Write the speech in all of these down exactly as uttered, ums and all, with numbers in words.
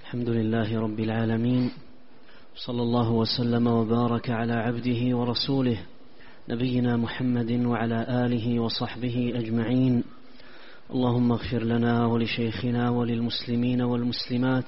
الحمد لله رب العالمين، صلى الله وسلم وبارك على عبده ورسوله نبينا محمد وعلى آله وصحبه أجمعين. اللهم اغفر لنا ولشيخنا وللمسلمين والمسلمات.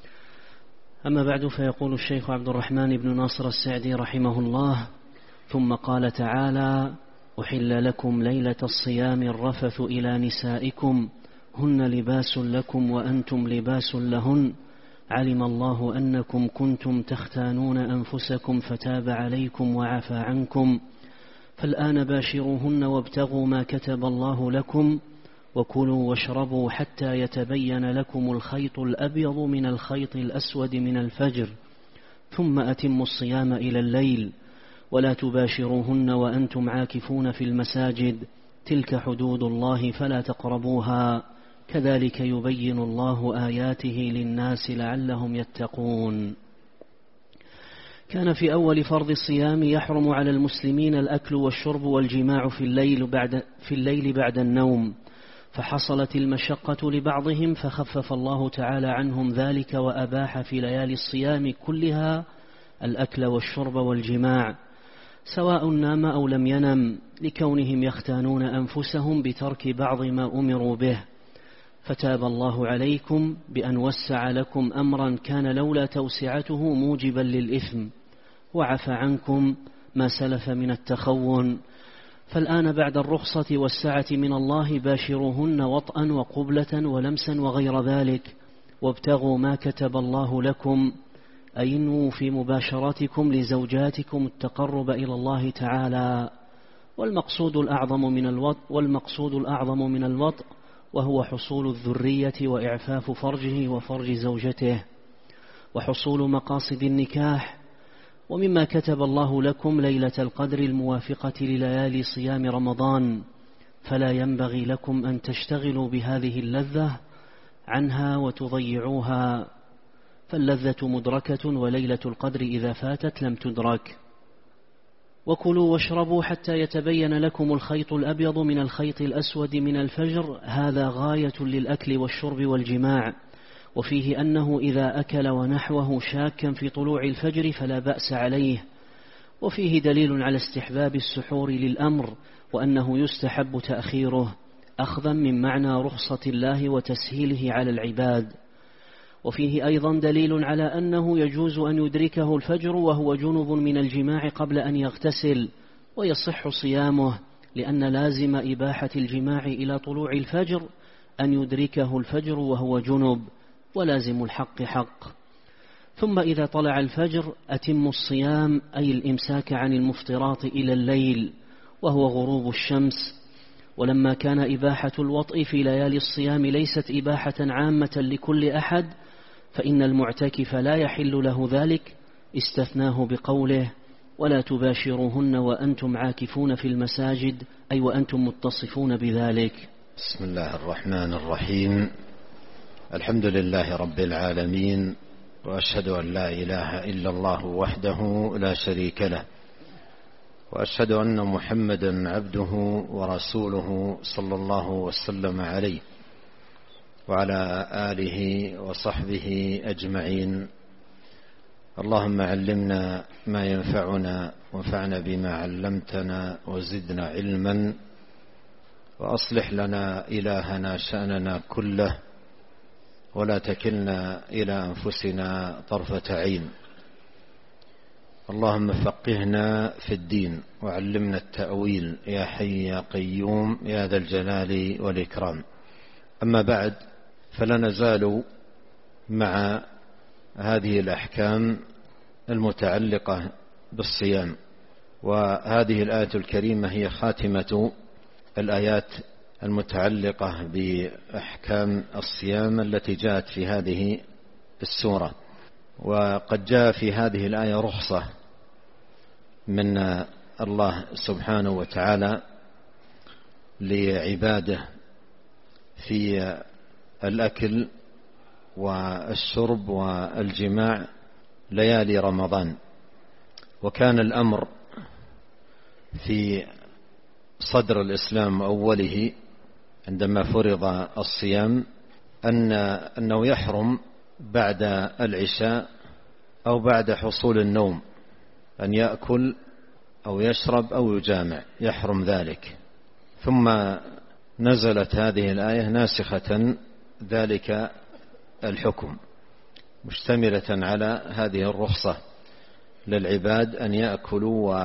أما بعد، فيقول الشيخ عبد الرحمن بن ناصر السعدي رحمه الله: ثم قال تعالى: أحل لكم ليلة الصيام الرفث إلى نسائكم هن لباس لكم وأنتم لباس لهن، علم الله أنكم كنتم تختانون أنفسكم فتاب عليكم وعفى عنكم، فالآن باشروهن وابتغوا ما كتب الله لكم، وكلوا واشربوا حتى يتبين لكم الخيط الأبيض من الخيط الأسود من الفجر، ثم أتموا الصيام إلى الليل، ولا تباشروهن وأنتم عاكفون في المساجد، تلك حدود الله فلا تقربوها، كذلك يبين الله آياته للناس لعلهم يتقون. كان في أول فرض الصيام يحرم على المسلمين الأكل والشرب والجماع في الليل بعد, في الليل بعد النوم، فحصلت المشقة لبعضهم فخفف الله تعالى عنهم ذلك، وأباح في ليالي الصيام كلها الأكل والشرب والجماع سواء نام أو لم ينم، لكونهم يختانون أنفسهم بترك بعض ما أمروا به، فتاب الله عليكم بأن وسع لكم أمرا كان لولا توسعته موجبا للإثم، وعفى عنكم ما سلف من التخون، فالآن بعد الرخصة والسعة من الله باشروهن وطئا وقبلة ولمسا وغير ذلك، وابتغوا ما كتب الله لكم، أي انووا في مباشرتكم لزوجاتكم التقرب إلى الله تعالى، والمقصود الأعظم من الوطء والمقصود الأعظم من الوطء وهو حصول الذرية وإعفاف فرجه وفرج زوجته، وحصول مقاصد النكاح. ومما كتب الله لكم ليلة القدر الموافقة لليالي صيام رمضان، فلا ينبغي لكم أن تشتغلوا بهذه اللذة عنها وتضيعوها، فاللذة مدركة، وليلة القدر إذا فاتت لم تدرك. وكلوا واشربوا حتى يتبين لكم الخيط الأبيض من الخيط الأسود من الفجر، هذا غاية للأكل والشرب والجماع، وفيه أنه إذا أكل ونحوه شاكا في طلوع الفجر فلا بأس عليه، وفيه دليل على استحباب السحور للأمر، وأنه يستحب تأخيره أخذا من معنى رخصة الله وتسهيله على العباد. وفيه أيضا دليل على أنه يجوز أن يدركه الفجر وهو جنب من الجماع قبل أن يغتسل ويصح صيامه، لأن لازم إباحة الجماع إلى طلوع الفجر أن يدركه الفجر وهو جنب، ولازم الحق حق. ثم إذا طلع الفجر أتم الصيام، أي الإمساك عن المفطرات إلى الليل وهو غروب الشمس. ولما كان إباحة الوطء في ليالي الصيام ليست إباحة عامة لكل أحد، فإن المعتكف لا يحل له ذلك، استثناه بقوله: ولا تباشروهن وأنتم عاكفون في المساجد، أي وأنتم متصفون بذلك. بسم الله الرحمن الرحيم. الحمد لله رب العالمين، وأشهد أن لا إله إلا الله وحده لا شريك له، وأشهد أن محمدا عبده ورسوله صلى الله وسلم عليه وعلى آله وصحبه أجمعين. اللهم علمنا ما ينفعنا وانفعنا بما علمتنا وزدنا علما، وأصلح لنا إلهنا شأننا كله، ولا تكلنا إلى أنفسنا طرفة عين. اللهم فقهنا في الدين وعلمنا التأويل يا حي يا قيوم يا ذا الجلال والإكرام. أما بعد، فلا نزال مع هذه الأحكام المتعلقة بالصيام، وهذه الآية الكريمة هي خاتمة الآيات المتعلقة بأحكام الصيام التي جاءت في هذه السورة. وقد جاء في هذه الآية رخصة من الله سبحانه وتعالى لعباده في الأكل والشرب والجماع ليالي رمضان. وكان الأمر في صدر الإسلام أوله عندما فرض الصيام أن أنه يحرم بعد العشاء أو بعد حصول النوم أن يأكل أو يشرب أو يجامع يحرم ذلك. ثم نزلت هذه الآية ناسخة ذلك الحكم، مشتملة على هذه الرخصة للعباد أن يأكلوا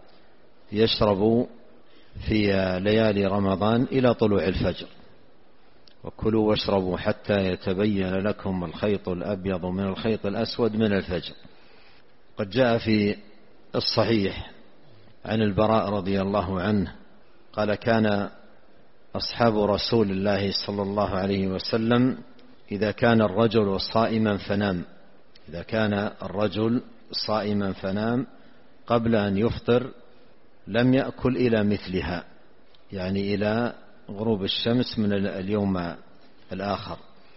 ويشربوا في ليالي رمضان إلى طلوع الفجر. وكلوا واشربوا حتى يتبين لكم الخيط الأبيض من الخيط الأسود من الفجر. قد جاء في الصحيح عن البراء رضي الله عنه قال: كان أصحاب رسول الله صلى الله عليه وسلم إذا كان الرجل صائما فنام إذا كان الرجل صائما فنام قبل أن يفطر لم يأكل إلى مثلها، يعني إلى غروب الشمس من اليوم الآخر.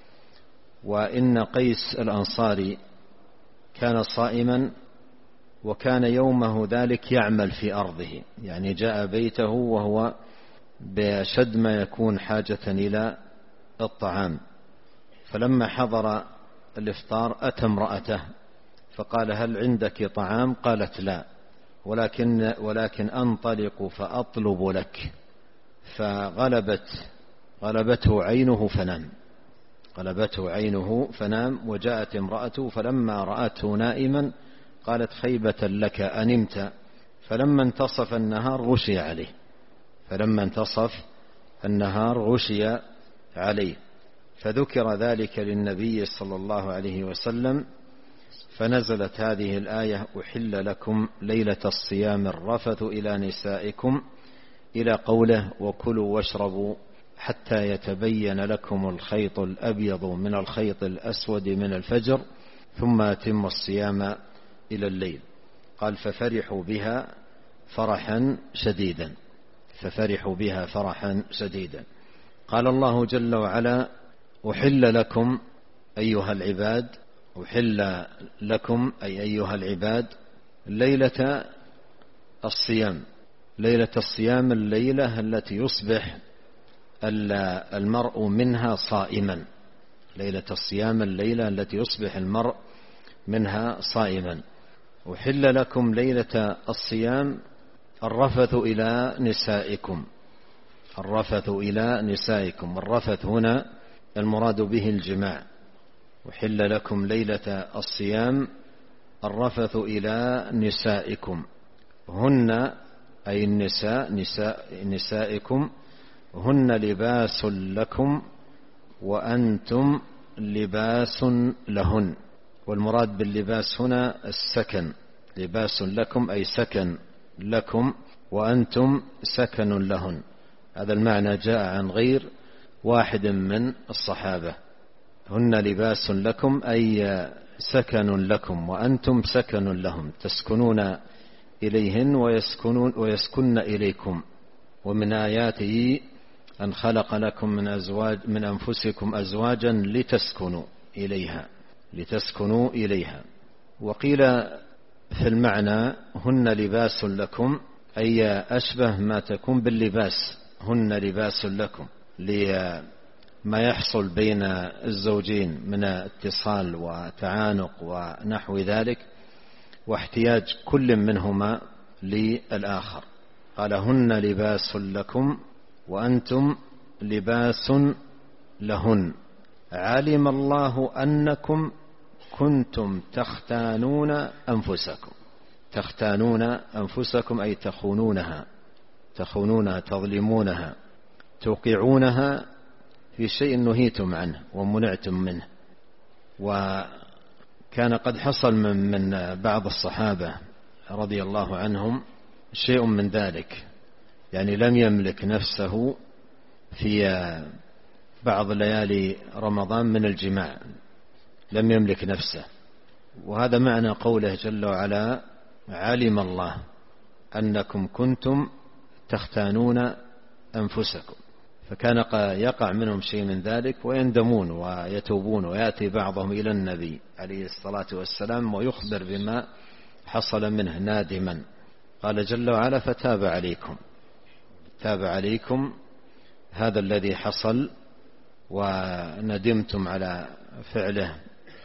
وإن قيس الأنصاري كان صائما وكان يومه ذلك يعمل في أرضه، يعني جاء بيته وهو بشد ما يكون حاجة إلى الطعام، فلما حضر الإفطار أتى امرأته فقال: هل عندك طعام؟ قالت: لا، ولكن, ولكن أنطلق فأطلب لك. فغلبت غلبته عينه فنام غلبته عينه فنام وجاءت امرأته فلما رأته نائما قالت: خيبة لك أنمت. فلما انتصف النهار غشي عليه فلما انتصف النهار غشي عليه فذكر ذلك للنبي صلى الله عليه وسلم، فنزلت هذه الآية: أحل لكم ليلة الصيام الرفث إلى نسائكم، إلى قوله: وكلوا واشربوا حتى يتبين لكم الخيط الأبيض من الخيط الأسود من الفجر ثم أتموا الصيام إلى الليل. قال: ففرحوا بها فرحا شديدا ففرحوا بها فرحا شديدا. قال الله جل وعلا: أحل لكم أيها العباد أحل لكم أي أيها العباد ليلة الصيام ليلة الصيام الليلة التي يصبح المرء منها صائما ليلة الصيام الليلة التي يصبح المرء منها صائما. أحل لكم ليلة الصيام الرفث إلى نسائكم الرفث إلى نسائكم والرفث هنا المراد به الجماع. أحل لكم ليلة الصيام الرفث إلى نسائكم، هن أي النساء نساء نسائكم هن لباس لكم وأنتم لباس لهن. والمراد باللباس هنا السكن، لباس لكم أي سكن لكم وأنتم سكن لهن. هذا المعنى جاء عن غير واحد من الصحابة. هن لباس لكم أي سكن لكم وأنتم سكن لهم، تسكنون إليهن ويسكنون ويسكن إليكم. ومن آياته أن خلق لكم من أزواج من أنفسكم أزواجا لتسكنوا إليها لتسكنوا إليها. وقيل في المعنى هن لباس لكم أي أشبه ما تكون باللباس، هن لباس لكم لما يحصل بين الزوجين من اتصال وتعانق ونحو ذلك واحتياج كل منهما للآخر. قال: هن لباس لكم وأنتم لباس لهن علم الله أنكم كنتم تختانون أنفسكم تختانون أنفسكم أي تخونونها تخونونها تظلمونها توقعونها في شيء نهيتم عنه ومنعتم منه. وكان قد حصل من, من بعض الصحابة رضي الله عنهم شيء من ذلك، يعني لم يملك نفسه في بعض ليالي رمضان من الجماع، لم يملك نفسه. وهذا معنى قوله جل وعلا: علم الله أنكم كنتم تختانون أنفسكم. فكان يقع منهم شيء من ذلك ويندمون ويتوبون، ويأتي بعضهم إلى النبي عليه الصلاة والسلام ويخبر بما حصل منه نادما. قال جل وعلا: فتاب عليكم تاب عليكم هذا الذي حصل وندمتم على فعله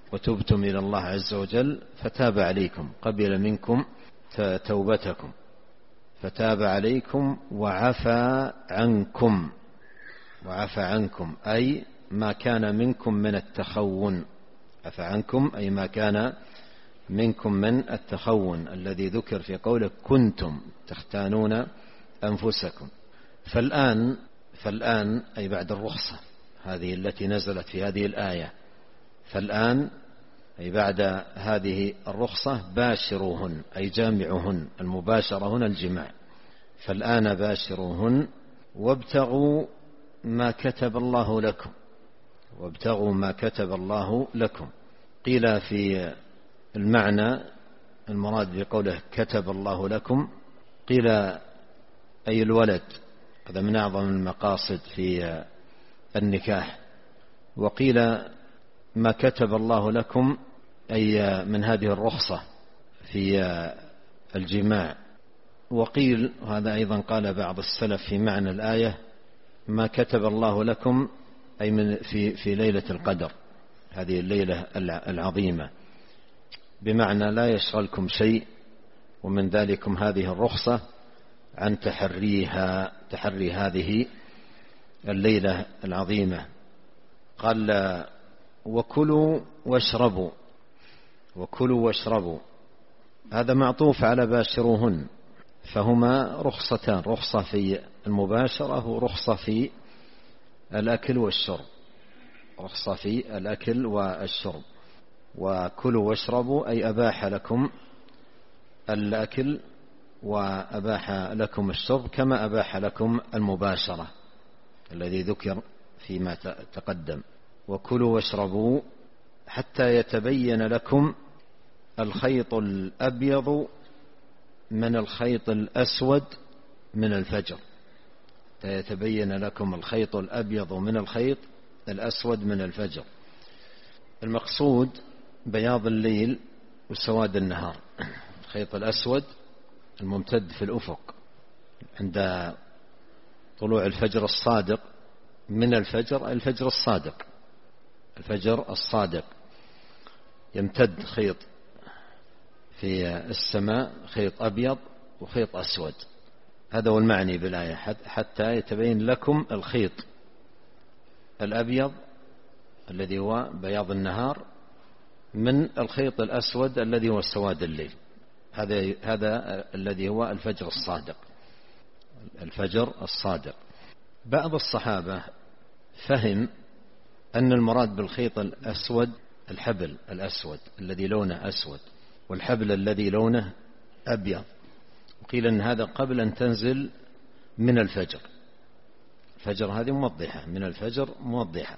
وتبتم إلى الله عز وجل فتاب عليكم، قبل منكم توبتكم، فتاب عليكم وعفى عنكم. وعفى عنكم أي ما كان منكم من التخون، عفى عنكم أي ما كان منكم من التخون الذي ذكر في قوله كنتم تختانون أنفسكم. فالآن فالآن أي بعد الرخصة هذه التي نزلت في هذه الآية، فالآن أي بعد هذه الرخصة باشروهن أي جامعوهن، المباشرة هنا الجماع. فالآن باشروهن وابتغوا ما كتب الله لكم، وابتغوا ما كتب الله لكم. قيل في المعنى المراد بقوله كتب الله لكم، قيل أي الولد، هذا من أعظم المقاصد في النكاح. وقيل ما كتب الله لكم أي من هذه الرخصة في الجماع. وقيل وهذا أيضا قال بعض السلف في معنى الآية ما كتب الله لكم أي من في في ليلة القدر، هذه الليلة العظيمة، بمعنى لا يشغلكم شيء، ومن ذلكم هذه الرخصة عن تحريها، تحري هذه الليلة العظيمة. قال وكلوا واشربوا، وكلوا واشربوا هذا معطوف على باشروهن، فهما رخصتان، رخصة في المباشرة ورخصة في الأكل والشرب، رخصة في الأكل والشرب. وكلوا واشربوا أي أباح لكم الأكل وأباح لكم الشرب كما أباح لكم المباشرة الذي ذكر فيما تقدم. وكلوا واشربوا حتى يتبين لكم الخيط الأبيض من الخيط الأسود من الفجر، حتى يتبين لكم الخيط الأبيض من الخيط الأسود من الفجر. المقصود بياض الليل وسواد النهار. الخيط الأسود الممتد في الأفق عند طلوع الفجر الصادق من الفجر، الفجر الصادق، الفجر الصادق يمتد خيط في السماء، خيط أبيض وخيط أسود. هذا هو المعني بالآية، حتى يتبين لكم الخيط الأبيض الذي هو بياض النهار من الخيط الأسود الذي هو سواد الليل. هذا هذا الذي هو الفجر الصادق، الفجر الصادق. بعض الصحابة فهم أن المراد بالخيط الأسود الحبل الأسود الذي لونه أسود، والحبل الذي لونه أبيض. وقيل أن هذا قبل أن تنزل من الفجر، الفجر هذه موضحة، من الفجر موضحة.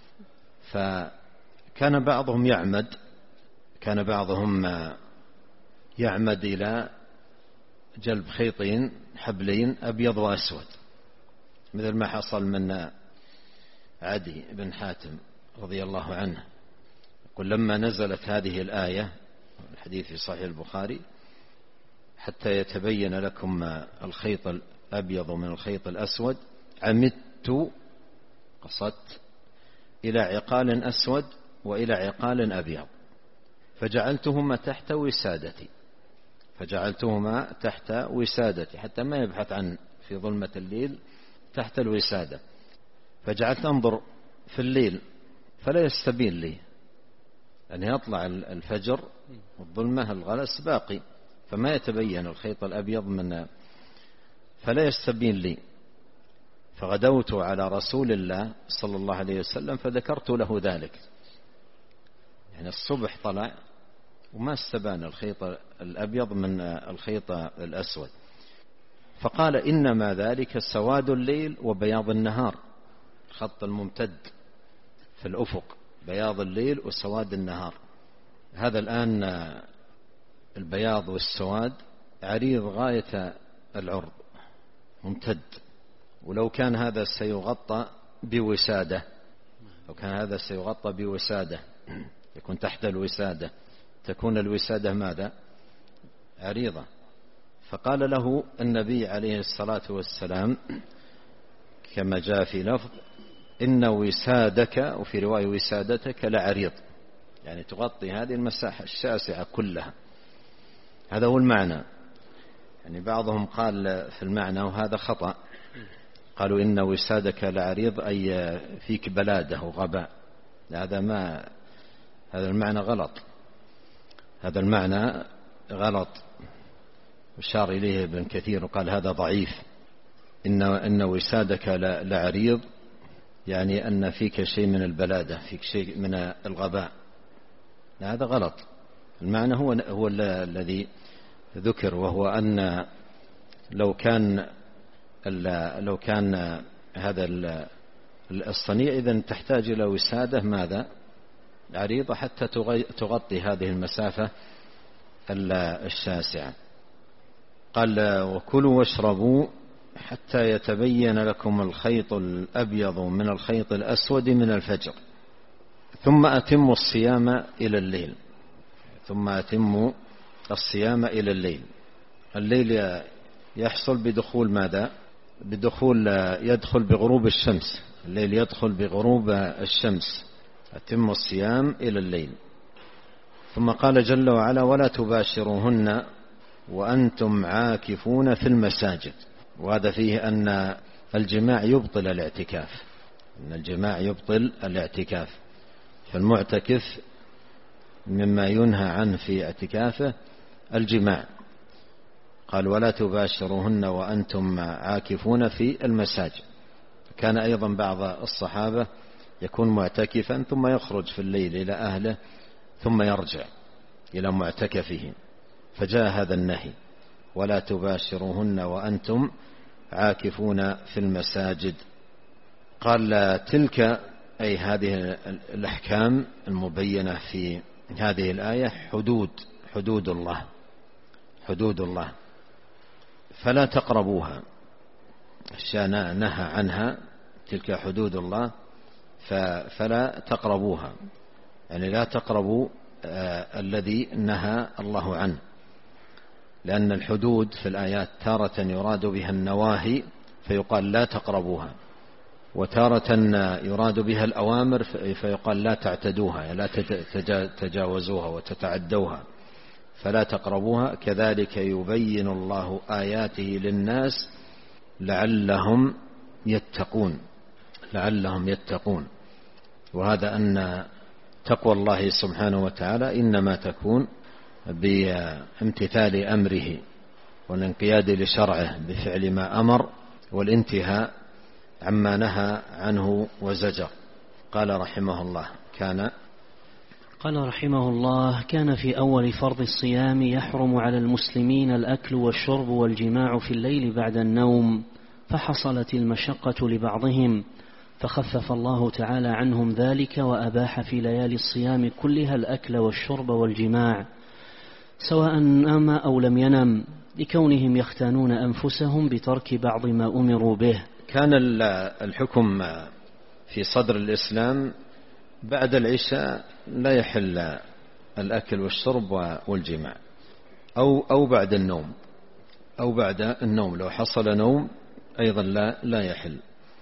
فكان بعضهم يعمد كان بعضهم يعمد إلى جلب خيطين حبلين أبيض وأسود، مثل ما حصل من عدي بن حاتم رضي الله عنه. يقول لما نزلت هذه الآية، الحديث في صحيح البخاري، حتى يتبين لكم الخيط الأبيض من الخيط الأسود، عمدت، قصدت إلى عقال أسود وإلى عقال أبيض، فجعلتهما تحت وسادتي، فجعلتهما تحت وسادتي حتى ما يبحث عن في ظلمة الليل تحت الوسادة. فجعلت أنظر في الليل فلا يستبين لي أن يطلع الفجر والظلمة الغلس باقي، فما يتبين الخيط الأبيض من، فلا يستبين لي. فغدوت على رسول الله صلى الله عليه وسلم فذكرت له ذلك، يعني الصبح طلع وما استبان الخيط الأبيض من الخيط الأسود، فقال إنما ذلك سواد الليل وبياض النهار، الخط الممتد في الأفق بياض الليل وسواد النهار. هذا الآن البياض والسواد عريض غاية العرض ممتد، ولو كان هذا سيغطى بوسادة، لو كان هذا سيغطى بوسادة يكون تحت الوسادة، تكون الوسادة ماذا؟ عريضة. فقال له النبي عليه الصلاة والسلام كما جاء في لفظ إن وسادك، وفي رواية وسادتك لعريض، يعني تغطي هذه المساحة الشاسعة كلها. هذا هو المعنى. يعني بعضهم قال في المعنى وهذا خطأ، قالوا إن وسادك لعريض أي فيك بلادة وغباء. هذا ما هذا المعنى غلط، هذا المعنى غلط، أشار إليه ابن كثير وقال هذا ضعيف. إن إن وسادك لعريض يعني أن فيك شيء من البلادة، فيك شيء من الغباء. هذا غلط. المعنى هو هو الذي ذكر، وهو أن لو كان لو كان هذا الصنيع إذن تحتاج إلى وسادة ماذا عريضة حتى تغطي هذه المسافة الشاسعة. قال وكلوا واشربوا حتى يتبين لكم الخيط الأبيض من الخيط الأسود من الفجر ثم أتموا الصيام إلى الليل. ثم أتموا الصيام إلى الليل. الليل يحصل بدخول ماذا؟ بدخول يدخل بغروب الشمس. الليل يدخل بغروب الشمس. أتموا الصيام إلى الليل. ثم قال جل وعلا ولا تباشروهن وأنتم عاكفون في المساجد. وهذا فيه أن الجماع يبطل الاعتكاف، أن الجماع يبطل الاعتكاف. فالمعتكف مما ينهى عنه في اعتكافه الجماع. قال ولا تباشروهن وأنتم عاكفون في المساجد. كان أيضا بعض الصحابة يكون معتكفا ثم يخرج في الليل إلى أهله ثم يرجع إلى معتكفه، فجاء هذا النهي ولا تباشروهن وأنتم عاكفون في المساجد. قال تلك أي هذه الأحكام المبينة في هذه الآية حدود حدود الله حدود الله فلا تقربوها. أشياء نهى عنها تلك حدود الله فلا تقربوها، يعني لا تقربوا آه الذي نهى الله عنه. لأن الحدود في الآيات تارة يراد بها النواهي فيقال لا تقربوها، وتارة يراد بها الأوامر فيقال لا تعتدوها، لا تتجاوزوها وتتعدوها، فلا تقربوها. كذلك يبين الله آياته للناس لعلهم يتقون لعلهم يتقون. وهذا أن تقوى الله سبحانه وتعالى إنما تكون بامتثال أمره والانقياد لشرعه بفعل ما أمر والانتهاء عما نهى عنه وزجر. قال رحمه الله كان قال رحمه الله كان في أول فرض الصيام يحرم على المسلمين الأكل والشرب والجماع في الليل بعد النوم، فحصلت المشقة لبعضهم فخفف الله تعالى عنهم ذلك وأباح في ليالي الصيام كلها الأكل والشرب والجماع سواء نام أو لم ينم، لكونهم يختانون أنفسهم بترك بعض ما أمروا به. كان الحكم في صدر الإسلام بعد العشاء لا يحل الأكل والشرب والجماع، أو أو بعد النوم أو بعد النوم لو حصل نوم أيضا لا لا يحل.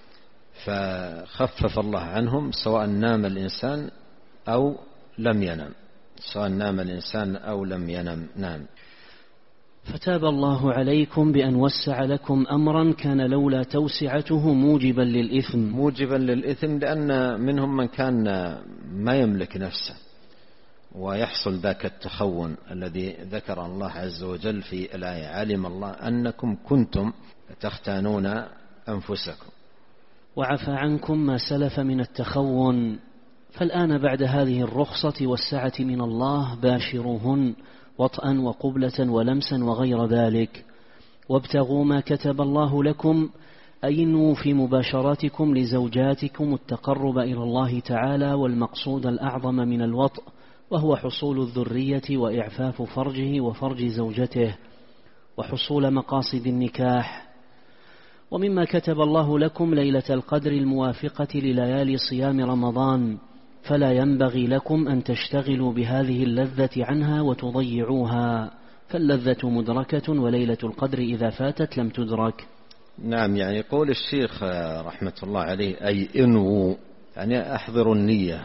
فخفف الله عنهم سواء نام الإنسان أو لم ينم سواء نام الإنسان أو لم ينم. نام. فتاب الله عليكم بأن وسع لكم أمرا كان لولا توسعته موجبا للإثم موجبا للإثم لأن منهم من كان ما يملك نفسه ويحصل ذاك التخون الذي ذكر الله عز وجل في الآية علم الله أنكم كنتم تختانون أنفسكم. وعفى عنكم ما سلف من التخون، فالآن بعد هذه الرخصة والسعة من الله باشروهن وطئا وقبلة ولمسا وغير ذلك، وابتغوا ما كتب الله لكم، أي انووا في مباشراتكم لزوجاتكم التقرب إلى الله تعالى والمقصود الأعظم من الوطء وهو حصول الذرية وإعفاف فرجه وفرج زوجته وحصول مقاصد النكاح. ومما كتب الله لكم ليلة القدر الموافقة لليالي صيام رمضان، فلا ينبغي لكم أن تشتغلوا بهذه اللذة عنها وتضيعوها، فاللذة مدركة وليلة القدر إذا فاتت لم تدرك. نعم، يعني قول الشيخ رحمة الله عليه أي انووا، يعني أحضروا النية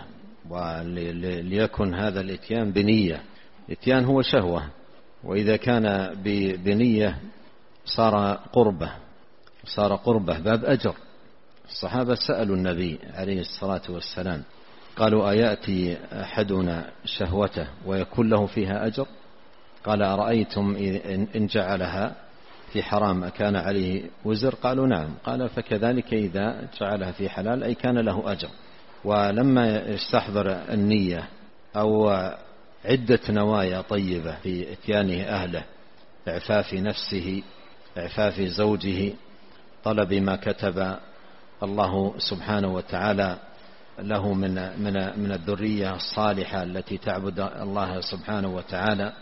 وليكن هذا الإتيان بنية. الإتيان هو شهوة، وإذا كان بنية صار قربة، صار قربة باب أجر. الصحابة سألوا النبي عليه الصلاة والسلام قالوا: أيأتي أحدنا شهوته ويكون له فيها أجر؟ قال: أرأيتم إن جعلها في حرام كان عليه وزر؟ قالوا: نعم. قال: فكذلك إذا جعلها في حلال أي كان له أجر. ولما يستحضر النية أو عدة نوايا طيبة في إتيانه أهله، إعفاف نفسه، إعفاف زوجه، طلب ما كتب الله سبحانه وتعالى له من من من الذرية الصالحة التي تعبد الله سبحانه وتعالى،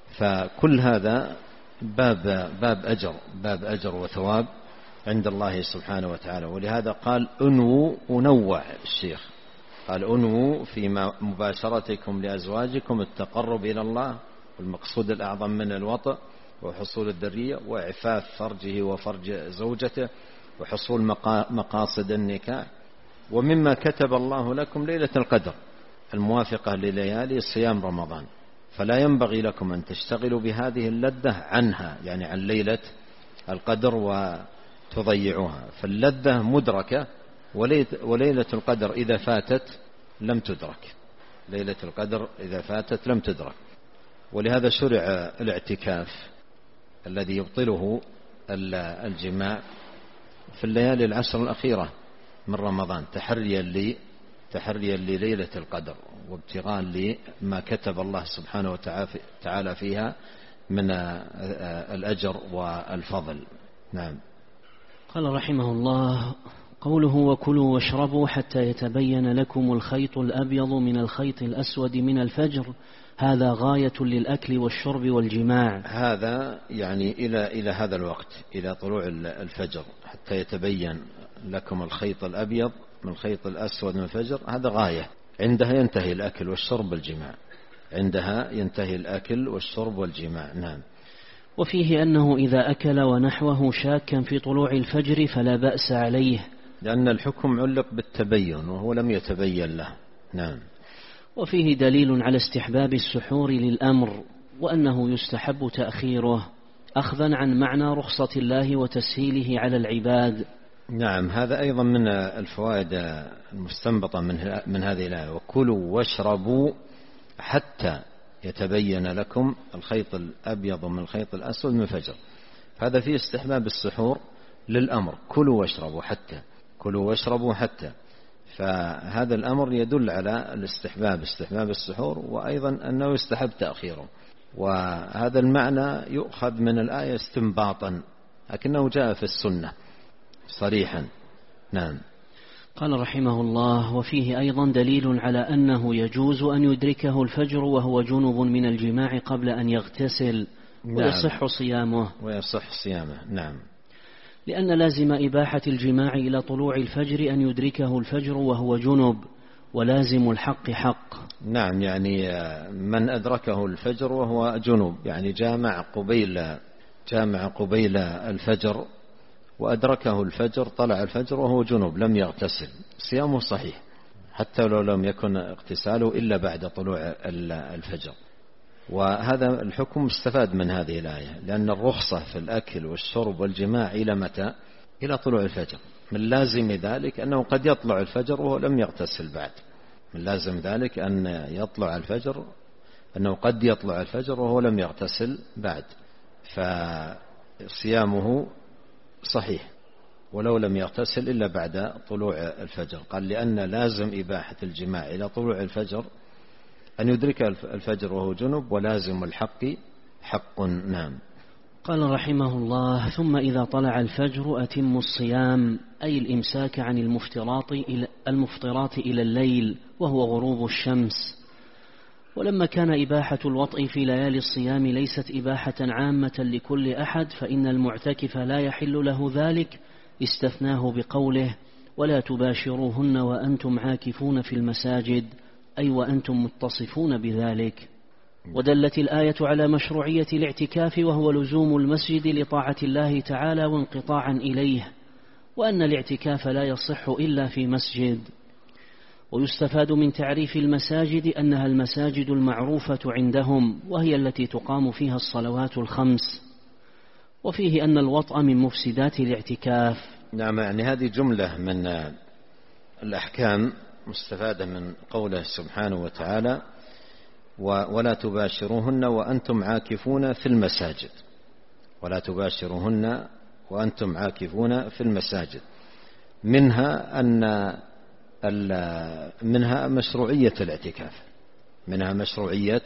فكل هذا باب باب أجر، باب أجر وثواب عند الله سبحانه وتعالى. ولهذا قال: أنووا، ونوع الشيخ قال: أنووا في مباشرتكم لأزواجكم التقرب إلى الله، والمقصود الأعظم من الوطء وحصول الذرية، وإعفاف فرجه وفرج زوجته، وحصول مقاصد النكاح. ومما كتب الله لكم ليلة القدر الموافقة لليالي صيام رمضان، فلا ينبغي لكم أن تشتغلوا بهذه اللذة عنها، يعني عن ليلة القدر وتضيعوها. فاللذة مدركة، وليلة القدر إذا فاتت لم تدرك، ليلة القدر إذا فاتت لم تدرك. ولهذا شرع الاعتكاف الذي يبطله الجماع في الليالي العشر الأخيرة من رمضان، تحريا لي تحريا لليلة القدر، وابتغاء لما كتب الله سبحانه وتعالى فيها من الأجر والفضل. نعم. قال رحمه الله: قوله: وكلوا واشربوا حتى يتبين لكم الخيط الأبيض من الخيط الأسود من الفجر، هذا غاية للأكل والشرب والجماع. هذا يعني إلى إلى هذا الوقت، إلى طلوع الفجر، حتى يتبين لكم الخيط الأبيض من الخيط الأسود من الفجر، هذا غاية. عندها ينتهي الأكل والشرب والجماع، عندها ينتهي الأكل والشرب والجماع. نعم. وفيه أنه إذا أكل ونحوه شاكا في طلوع الفجر فلا بأس عليه، لأن الحكم علق بالتبين وهو لم يتبين له. نعم. وفيه دليل على استحباب السحور للأمر، وأنه يستحب تأخيره أخذا عن معنى رخصة الله وتسهيله على العباد. نعم. هذا أيضا من الفوائد المستنبطة من من هذه الآية: وكلوا واشربوا حتى يتبين لكم الخيط الأبيض من الخيط الأسود من الفجر. هذا فيه استحباب السحور للأمر، كلوا واشربوا حتى، كلوا واشربوا حتى. فهذا الأمر يدل على الاستحباب، استحباب السحور، وأيضا أنه يستحب تأخيره. وهذا المعنى يؤخذ من الآية استنباطا، لكنه جاء في السنة صريحا. نعم. قال رحمه الله: وفيه أيضا دليل على أنه يجوز أن يدركه الفجر وهو جنب من الجماع قبل أن يغتسل، ويصح صيامه ويصح صيامه. نعم. لأن لازم إباحة الجماع إلى طلوع الفجر أن يدركه الفجر وهو جنب، ولازم الحق حق. نعم. يعني من أدركه الفجر وهو جنب، يعني جامع قبيل جامع قبيل الفجر، وأدركه الفجر، طلع الفجر وهو جنب لم يغتسل، صيامه صحيح حتى لو لم يكن اغتساله إلا بعد طلوع الفجر. وهذا الحكم استفاد من هذه الآية، لأن الرخصة في الأكل والشرب والجماع إلى متى؟ إلى طلوع الفجر. من لازم ذلك أنه قد يطلع الفجر وهو لم يغتسل بعد، من لازم ذلك أن يطلع الفجر أنه قد يطلع الفجر وهو لم يغتسل بعد، فصيامه صحيح ولو لم يغتسل إلا بعد طلوع الفجر. قال: لأن لازم إباحة الجماع إلى طلوع الفجر أن يدرك الفجر وهو جنب، ولازم الحق حق. نعم. قال رحمه الله: ثم إذا طلع الفجر أتم الصيام، أي الإمساك عن المفطرات إلى, المفطرات إلى الليل وهو غروب الشمس. ولما كان إباحة الوطء في ليالي الصيام ليست إباحة عامة لكل أحد، فإن المعتكف لا يحل له ذلك، استثناه بقوله: ولا تباشروهن وأنتم عاكفون في المساجد، أي وأنتم متصفون بذلك. ودلت الآية على مشروعية الاعتكاف، وهو لزوم المسجد لطاعة الله تعالى وانقطاعا إليه، وأن الاعتكاف لا يصح إلا في مسجد. ويستفاد من تعريف المساجد أنها المساجد المعروفة عندهم، وهي التي تقام فيها الصلوات الخمس. وفيه أن الوطأ من مفسدات الاعتكاف. نعم، يعني هذه جملة من الأحكام مستفادة من قوله سبحانه وتعالى: ولا تباشروهن وأنتم عاكفون في المساجد. ولا تباشروهن وأنتم عاكفون في المساجد. منها أن منها مشروعية الاعتكاف منها مشروعية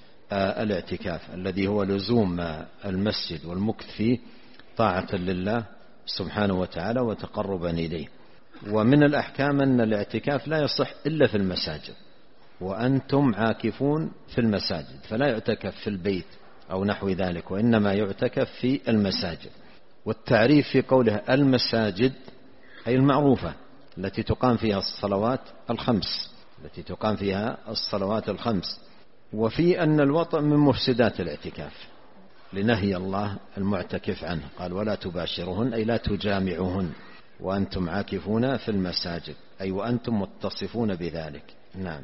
الاعتكاف الذي هو لزوم المسجد والمكث فيه طاعة لله سبحانه وتعالى وتقربا إليه. ومن الأحكام أن الاعتكاف لا يصح إلا في المساجد، وأنتم عاكفون في المساجد، فلا يعتكف في البيت أو نحو ذلك، وإنما يعتكف في المساجد. والتعريف في قوله المساجد أي المعروفة التي تقام فيها الصلوات الخمس التي تقام فيها الصلوات الخمس. وفي أن الوطأ من مفسدات الاعتكاف لنهي الله المعتكف عنه، قال: ولا تباشرهن أي لا تجامعهن وأنتم عاكفون في المساجد، أي وأنتم متصفون بذلك. نعم.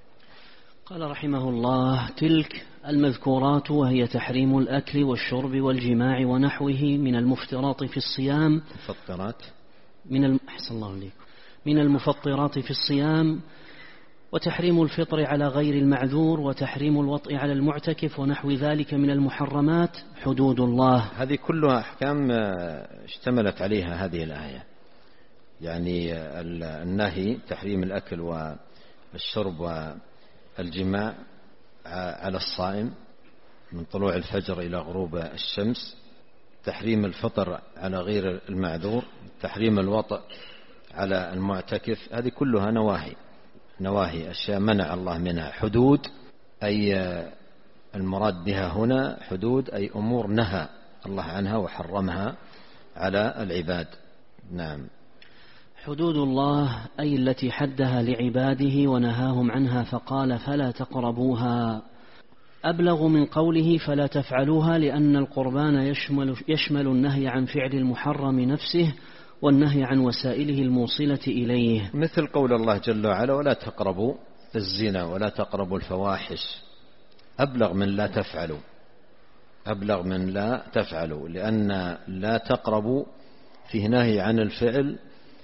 قال رحمه الله: تلك المذكورات وهي تحريم الأكل والشرب والجماع ونحوه من المفترات في الصيام مفطرات من الم... أحسن الله عليكم من المفطرات في الصيام، وتحريم الفطر على غير المعذور، وتحريم الوطء على المعتكف ونحو ذلك من المحرمات حدود الله. هذه كلها أحكام اشتملت عليها هذه الآية، يعني النهي تحريم الأكل والشرب والجماع على الصائم من طلوع الفجر إلى غروب الشمس، تحريم الفطر على غير المعذور، تحريم الوطء على المعتكف. هذه كلها نواهي نواهي أشياء منع الله منها. حدود أي المراد بها هنا حدود أي أمور نهى الله عنها وحرمها على العباد. نعم. حدود الله أي التي حدها لعباده ونهاهم عنها، فقال: فلا تقربوها. أبلغ من قوله فلا تفعلوها، لأن القربان يشمل, يشمل النهي عن فعل المحرم نفسه والنهي عن وسائله الموصلة إليه، مثل قول الله جل وعلا: ولا تقربوا الزنا ولا تقربوا الفواحش. أبلغ من لا تفعلوا أبلغ من لا تفعلوا لأن لا تقربوا فيه نهي عن الفعل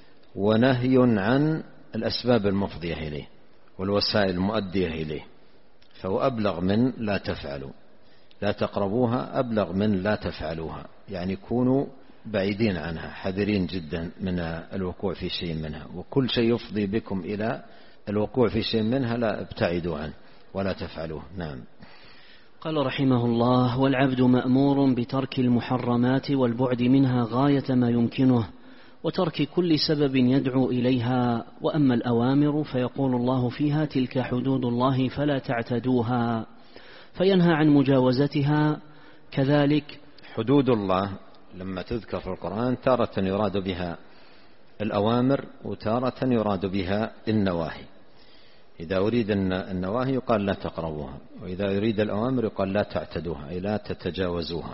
ونهي عن الأسباب المفضية إليه والوسائل المؤدية إليه، فهو أبلغ من لا تفعلوا. لا تقربوها أبلغ من لا تفعلوها، يعني كونوا بعيدين عنها، حذرين جدا من الوقوع في شيء منها، وكل شيء يفضي بكم إلى الوقوع في شيء منها لا ابتعدوا عنه ولا تفعلوه. نعم. قال رحمه الله: والعبد مأمور بترك المحرمات والبعد منها غاية ما يمكنه، وترك كل سبب يدعو إليها. وأما الأوامر فيقول الله فيها: تلك حدود الله فلا تعتدوها، فينهى عن مجاوزتها. كذلك حدود الله لما تذكر في القرآن تارة يراد بها الأوامر وتارة يراد بها النواهي. إذا أريد النواهي يقال لا تقربوها، وإذا يريد الأوامر يقال لا تعتدوها، أي لا تتجاوزوها،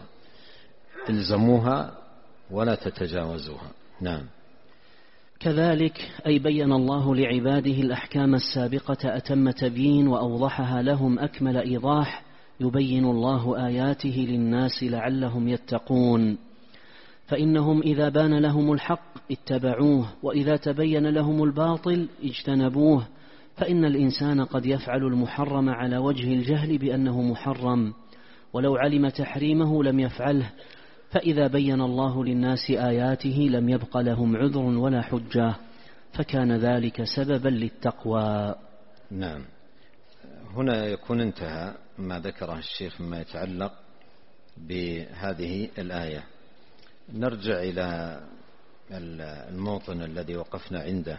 الزموها ولا تتجاوزوها. نعم. كذلك أي بين الله لعباده الأحكام السابقة أتم تبيين، وأوضحها لهم أكمل إيضاح، يبين الله آياته للناس لعلهم يتقون. فإنهم إذا بان لهم الحق اتبعوه، وإذا تبين لهم الباطل اجتنبوه. فإن الإنسان قد يفعل المحرم على وجه الجهل بأنه محرم، ولو علم تحريمه لم يفعله، فإذا بين الله للناس آياته لم يبق لهم عذر ولا حجة، فكان ذلك سببا للتقوى. نعم. هنا يكون انتهى ما ذكره الشيخ مما يتعلق بهذه الآية. نرجع إلى الموطن الذي وقفنا عنده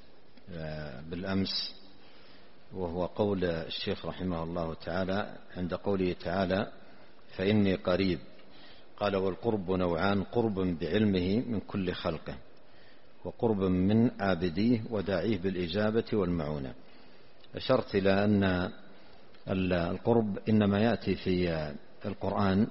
بالأمس، وهو قول الشيخ رحمه الله تعالى عند قوله تعالى: فإني قريب. قال: والقرب نوعان: قرب بعلمه من كل خلقه، وقرب من عابديه وداعيه بالإجابة والمعونة. أشرت إلى أن القرب إنما يأتي في القرآن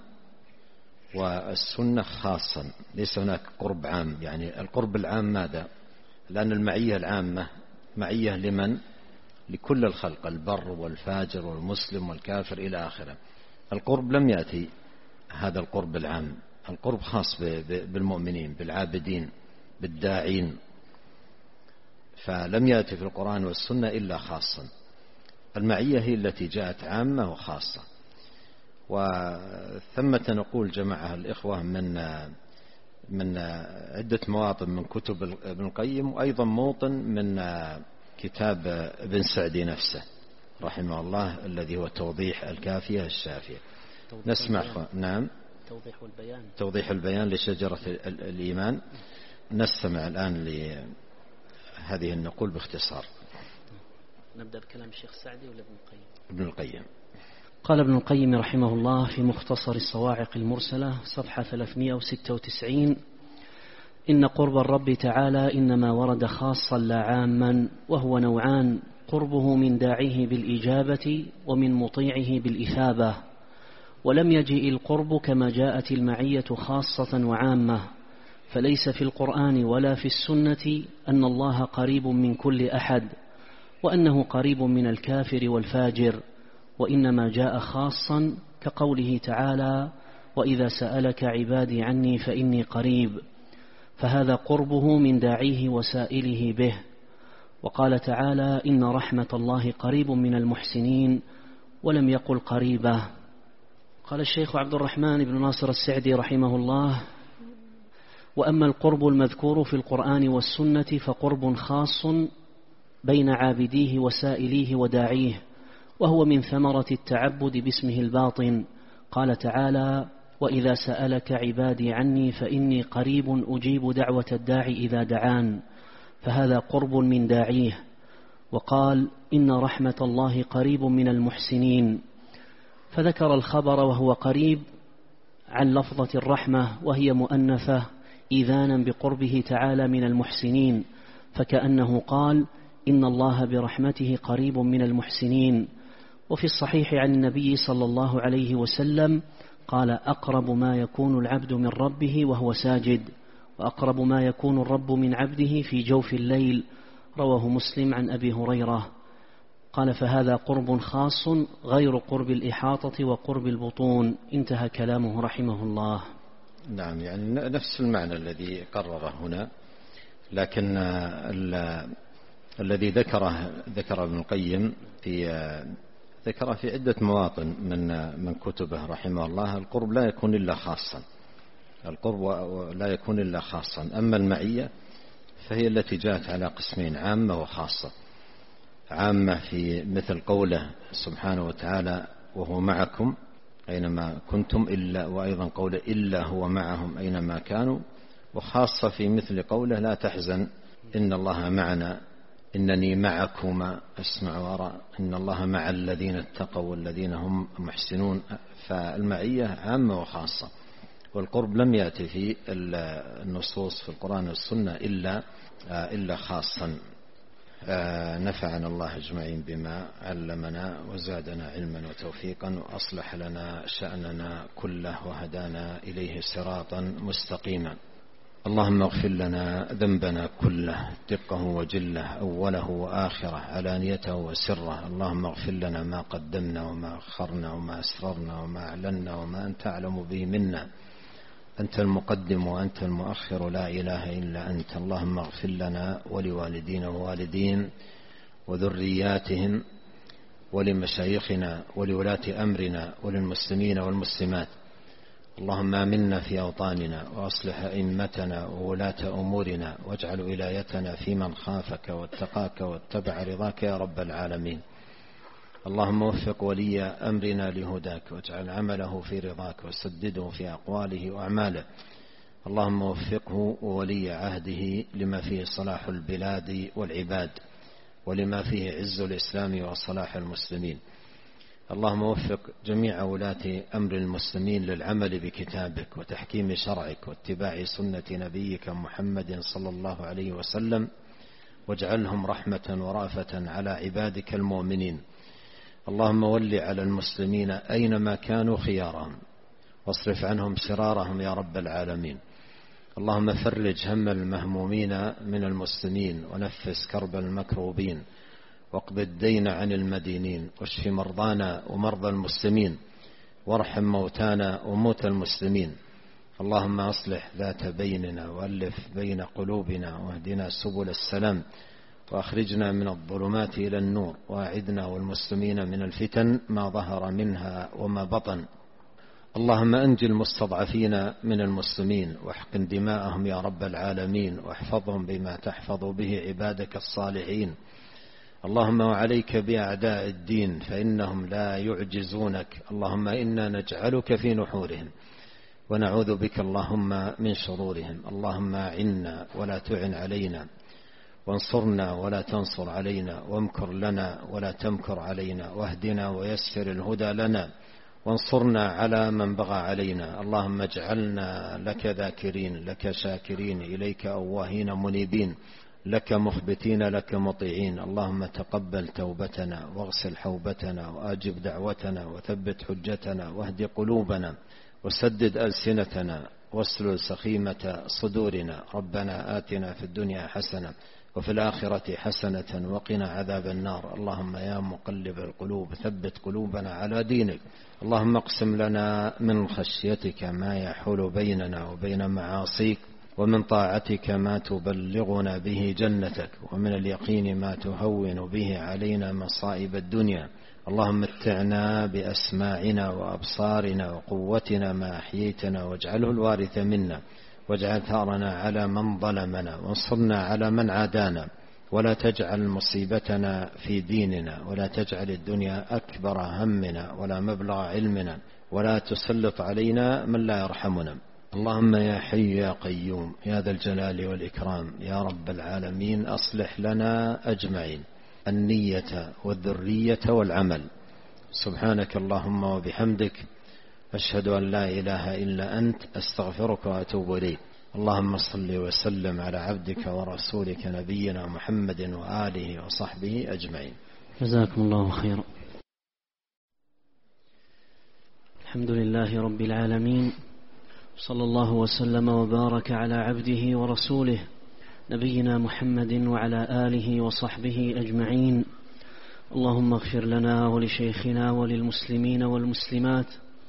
والسنة خاصا، ليس هناك قرب عام. يعني القرب العام ماذا؟ لأن المعية العامة معية لمن؟ لكل الخلق، البر والفاجر والمسلم والكافر إلى آخره. القرب لم يأتي هذا القرب العام، القرب خاص بالمؤمنين بالعابدين بالداعين، فلم يأتي في القرآن والسنة إلا خاصا. المعية هي التي جاءت عامة وخاصة. وثمة نقول جمعها الإخوة من من عدة مواطن من كتب ابن القيم، وأيضا موطن من كتاب ابن سعدي نفسه رحمه الله الذي هو توضيح الكافية الشافية. نسمع البيان. نعم، توضيح البيان توضيح البيان لشجرة الإيمان. نستمع الآن لهذه النقول باختصار. نبدأ بكلام الشيخ السعدي ولا ابن القيم؟ ابن القيم. قال ابن القيم رحمه الله في مختصر الصواعق المرسلة صفحة ثلاثمائة وستة وتسعين: إن قرب الرب تعالى إنما ورد خاصا لا عاما، وهو نوعان: قربه من داعيه بالإجابة ومن مطيعه بالإثابة. ولم يجئ القرب كما جاءت المعية خاصة وعامة، فليس في القرآن ولا في السنة أن الله قريب من كل أحد وأنه قريب من الكافر والفاجر، وإنما جاء خاصا كقوله تعالى: وإذا سألك عبادي عني فإني قريب، فهذا قربه من داعيه وسائله به. وقال تعالى: إن رحمة الله قريب من المحسنين، ولم يقل قريبة. قال الشيخ عبد الرحمن بن ناصر السعدي رحمه الله: وأما القرب المذكور في القرآن والسنة فقرب خاص بين عابديه وسائليه وداعيه، وهو من ثمرة التعبد باسمه الباطن. قال تعالى: وإذا سألك عبادي عني فإني قريب أجيب دعوة الداعي إذا دعان، فهذا قرب من داعيه. وقال: إن رحمة الله قريب من المحسنين، فذكر الخبر وهو قريب عن لفظة الرحمة وهي مؤنثة إذانا بقربه تعالى من المحسنين، فكأنه قال: إن الله برحمته قريب من المحسنين. وفي الصحيح عن النبي صلى الله عليه وسلم قال: أقرب ما يكون العبد من ربه وهو ساجد، وأقرب ما يكون الرب من عبده في جوف الليل. رواه مسلم عن أبي هريرة. قال: فهذا قرب خاص غير قرب الإحاطة وقرب البطون. انتهى كلامه رحمه الله. نعم، يعني نفس المعنى الذي قرره هنا، لكن الذي ذكره ذكر ابن القيم في ذكره في عدة مواطن من من كتبه رحمه الله: القرب لا يكون إلا خاصا، القرب لا يكون إلا خاصا. أما المعية فهي التي جاءت على قسمين: عامة وخاصة. عامة في مثل قوله سبحانه وتعالى: وهو معكم أينما كنتم، إلا، وأيضا قوله: إلا هو معهم أينما كانوا. وخاصة في مثل قوله: لا تحزن إن الله معنا إنني معكما أسمع وأرى، إن الله مع الذين اتقوا والذين هم محسنون. فالمعية عامة وخاصة، والقرب لم يأتي في النصوص في القرآن والسنة إلا إلا خاصا. نفعنا الله أجمعين بما علمنا وزادنا علما وتوفيقا، وأصلح لنا شأننا كله وهدانا إليه صراطا مستقيما. اللهم اغفر لنا ذنبنا كله، دقه وجله، أوله وآخره، علانيته وسره. اللهم اغفر لنا ما قدمنا وما أخرنا وما أسررنا وما أعلنا وما أنت أعلم به منا. أنت المقدم وأنت المؤخر، لا إله إلا أنت. اللهم اغفر لنا ولوالدينا ووالدين وذرياتهم ولمشايخنا ولولاة أمرنا وللمسلمين والمسلمات. اللهم آمنا في أوطاننا وأصلح أئمتنا وولاة أمورنا، واجعل ولايتنا في من خافك واتقاك واتبع رضاك يا رب العالمين. اللهم وفق ولي أمرنا لهداك، واجعل عمله في رضاك، وسدده في أقواله وأعماله. اللهم وفقه وولي عهده لما فيه صلاح البلاد والعباد، ولما فيه عز الإسلام وصلاح المسلمين. اللهم وفق جميع ولاة أمر المسلمين للعمل بكتابك وتحكيم شرعك واتباع سنة نبيك محمد صلى الله عليه وسلم، واجعلهم رحمة ورأفة على عبادك المؤمنين. اللهم ول على المسلمين أينما كانوا خيارهم، واصرف عنهم شرارهم يا رب العالمين. اللهم فرج هم المهمومين من المسلمين، ونفس كرب المكروبين، واقض الدين عن المدينين، واشف مرضانا ومرضى المسلمين، وارحم موتانا وموتى المسلمين. اللهم أصلح ذات بيننا وألف بين قلوبنا، واهدنا سبل السلام، وأخرجنا من الظلمات إلى النور، وأعذنا والمسلمين من الفتن ما ظهر منها وما بطن. اللهم أنجِ المستضعفين من المسلمين، واحقن دماءهم يا رب العالمين، واحفظهم بما تحفظ به عبادك الصالحين. اللهم وعليك بأعداء الدين فإنهم لا يعجزونك. اللهم إنا نجعلك في نحورهم ونعوذ بك اللهم من شرورهم. اللهم أعنا ولا تعن علينا، وانصرنا ولا تنصر علينا، وامكر لنا ولا تمكر علينا، واهدنا ويسر الهدى لنا، وانصرنا على من بغى علينا. اللهم اجعلنا لك ذاكرين، لك شاكرين، إليك أواهين منيبين، لك مخبتين، لك مطيعين. اللهم تقبل توبتنا، واغسل حوبتنا، وأجب دعوتنا، وثبت حجتنا، واهد قلوبنا، وسدد ألسنتنا، واسلل سخيمة صدورنا. ربنا آتنا في الدنيا حسنة وفي الآخرة حسنة وقنا عذاب النار. اللهم يا مقلب القلوب ثبت قلوبنا على دينك. اللهم اقسم لنا من خشيتك ما يحول بيننا وبين معاصيك، ومن طاعتك ما تبلغنا به جنتك، ومن اليقين ما تهون به علينا مصائب الدنيا. اللهم متعنا بأسماعنا وأبصارنا وقوتنا ما أحييتنا، واجعله الوارث منا، واجعل ثارنا على من ظلمنا، وانصرنا على من عادانا، ولا تجعل مصيبتنا في ديننا، ولا تجعل الدنيا أكبر همنا ولا مبلغ علمنا، ولا تسلط علينا من لا يرحمنا. اللهم يا حي يا قيوم يا ذا الجلال والإكرام يا رب العالمين، أصلح لنا أجمعين النية والذرية والعمل. سبحانك اللهم وبحمدك، أشهد أن لا إله إلا أنت، أستغفرك وأتوب إليك. اللهم صل وسلم على عبدك ورسولك نبينا محمد وآله وصحبه أجمعين. جزاكم الله خيرا. الحمد لله رب العالمين، صلى الله وسلم وبارك على عبده ورسوله نبينا محمد وعلى آله وصحبه أجمعين. اللهم اغفر لنا ولشيخنا وللمسلمين والمسلمات.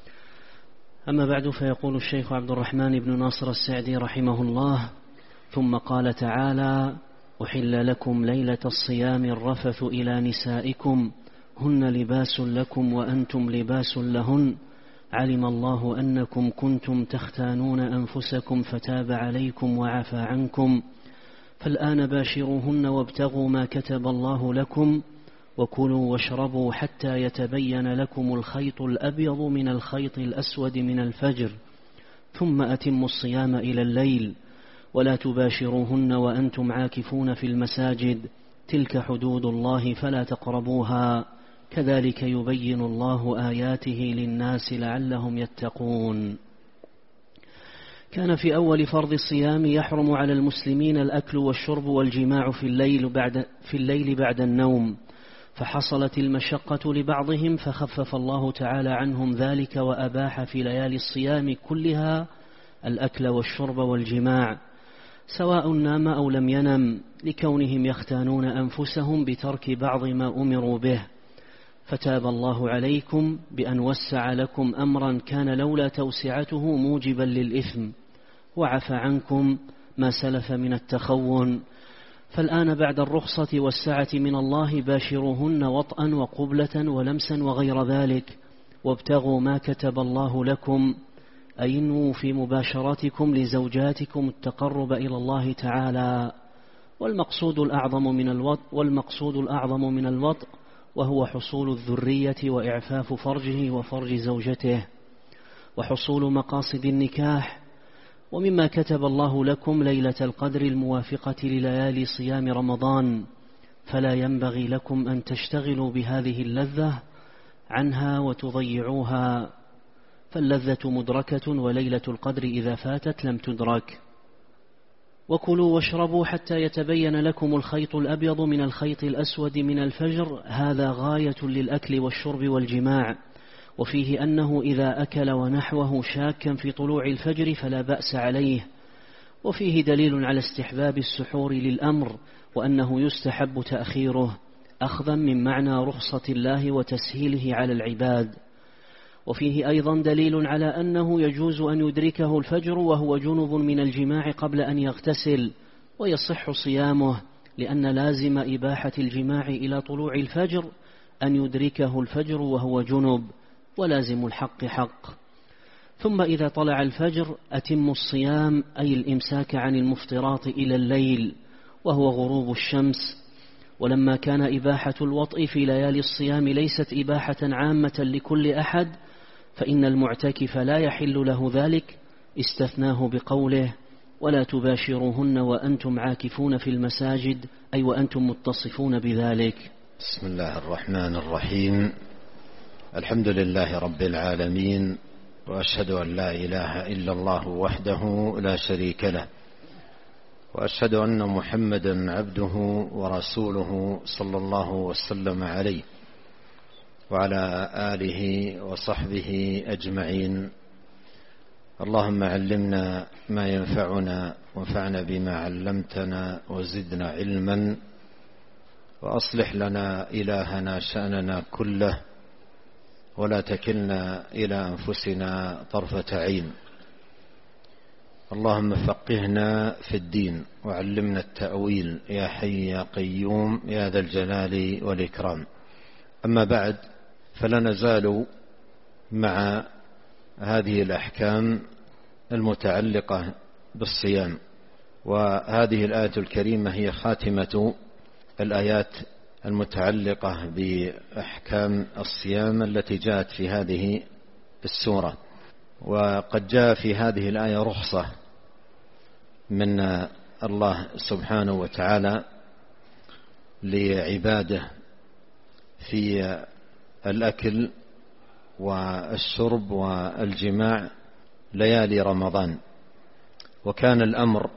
أما بعد، فيقول الشيخ عبد الرحمن بن ناصر السعدي رحمه الله: ثم قال تعالى: أحل لكم ليلة الصيام الرفث إلى نسائكم هن لباس لكم وأنتم لباس لهن، علم الله أنكم كنتم تختانون أنفسكم فتاب عليكم وعفى عنكم، فالآن باشروهن وابتغوا ما كتب الله لكم، وكلوا واشربوا حتى يتبين لكم الخيط الأبيض من الخيط الأسود من الفجر، ثم أتموا الصيام إلى الليل، ولا تباشروهن وأنتم عاكفون في المساجد، تلك حدود الله فلا تقربوها، كذلك يبين الله آياته للناس لعلهم يتقون. كان في أول فرض الصيام يحرم على المسلمين الأكل والشرب والجماع في الليل بعد, في الليل بعد النوم، فحصلت المشقة لبعضهم فخفف الله تعالى عنهم ذلك، وأباح في ليالي الصيام كلها الأكل والشرب والجماع سواء نام أو لم ينم، لكونهم يختانون أنفسهم بترك بعض ما أمروا به. فتاب الله عليكم بأن وسع لكم أمرا كان لولا توسعته موجبا للإثم، وعفى عنكم ما سلف من التخون. فالآن بعد الرخصة والسعة من الله باشروهن وطئا وقبلة ولمسا وغير ذلك، وابتغوا ما كتب الله لكم، أي انووا في مباشرتكم لزوجاتكم التقرب إلى الله تعالى. والمقصود الأعظم من الوطء والمقصود الأعظم من الوطء وهو حصول الذرية وإعفاف فرجه وفرج زوجته، وحصول مقاصد النكاح. ومما كتب الله لكم ليلة القدر الموافقة لليالي صيام رمضان، فلا ينبغي لكم أن تشتغلوا بهذه اللذة عنها وتضيعوها، فاللذة مدركة، وليلة القدر إذا فاتت لم تدرك. وكلوا واشربوا حتى يتبين لكم الخيط الأبيض من الخيط الأسود من الفجر، هذا غاية للأكل والشرب والجماع، وفيه أنه إذا أكل ونحوه شاكا في طلوع الفجر فلا بأس عليه، وفيه دليل على استحباب السحور للأمر، وأنه يستحب تأخيره. أخذا من معنى رخصة الله وتسهيله على العباد. وفيه أيضا دليل على أنه يجوز أن يدركه الفجر وهو جنب من الجماع قبل أن يغتسل ويصح صيامه، لأن لازم إباحة الجماع إلى طلوع الفجر أن يدركه الفجر وهو جنب، ولازم الحق حق. ثم إذا طلع الفجر أتم الصيام، أي الإمساك عن المفطرات إلى الليل وهو غروب الشمس. ولما كان إباحة الوطء في ليالي الصيام ليست إباحة عامة لكل أحد، فإن المعتكف لا يحل له ذلك، استثناه بقوله: ولا تباشروهن وأنتم عاكفون في المساجد، أي وأنتم متصفون بذلك. بسم الله الرحمن الرحيم. الحمد لله رب العالمين، وأشهد أن لا إله إلا الله وحده لا شريك له، وأشهد أن محمدا عبده ورسوله صلى الله وسلم عليه وعلى آله وصحبه أجمعين. اللهم علمنا ما ينفعنا وانفعنا بما علمتنا وزدنا علما، وأصلح لنا إلهنا شأننا كله، ولا تكلنا إلى أنفسنا طرفة عين. اللهم فقهنا في الدين وعلمنا التأويل يا حي يا قيوم يا ذا الجلال والإكرام. أما بعد، فلا نزال مع هذه الأحكام المتعلقة بالصيام، وهذه الآية الكريمة هي خاتمة الآيات المتعلقة بأحكام الصيام التي جاءت في هذه السورة. وقد جاء في هذه الآية رخصة من الله سبحانه وتعالى لعباده في الأكل والشرب والجماع ليالي رمضان. وكان الأمر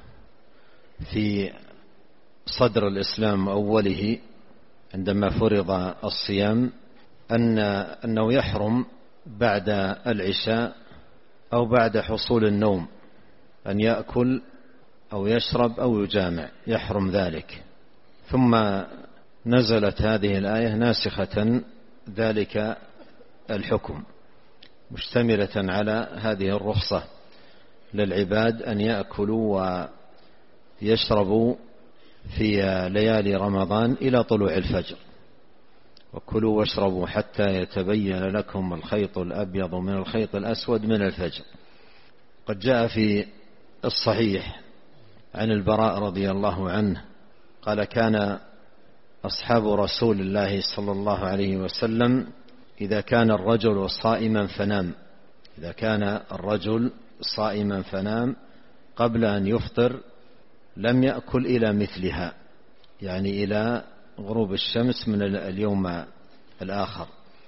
في صدر الإسلام أوله عندما فرض الصيام أن أنه يحرم بعد العشاء أو بعد حصول النوم أن يأكل أو يشرب أو يجامع، يحرم ذلك. ثم نزلت هذه الآية ناسخة ذلك الحكم، مشتملة على هذه الرخصة للعباد أن يأكلوا ويشربوا في ليالي رمضان إلى طلوع الفجر. وكلوا واشربوا حتى يتبين لكم الخيط الأبيض من الخيط الأسود من الفجر. قد جاء في الصحيح عن البراء رضي الله عنه قال: كان أصحاب رسول الله صلى الله عليه وسلم إذا كان الرجل صائما فنام إذا كان الرجل صائما فنام قبل أن يفطر لم يأكل إلى مثلها، يعني إلى غروب الشمس من اليوم الآخر.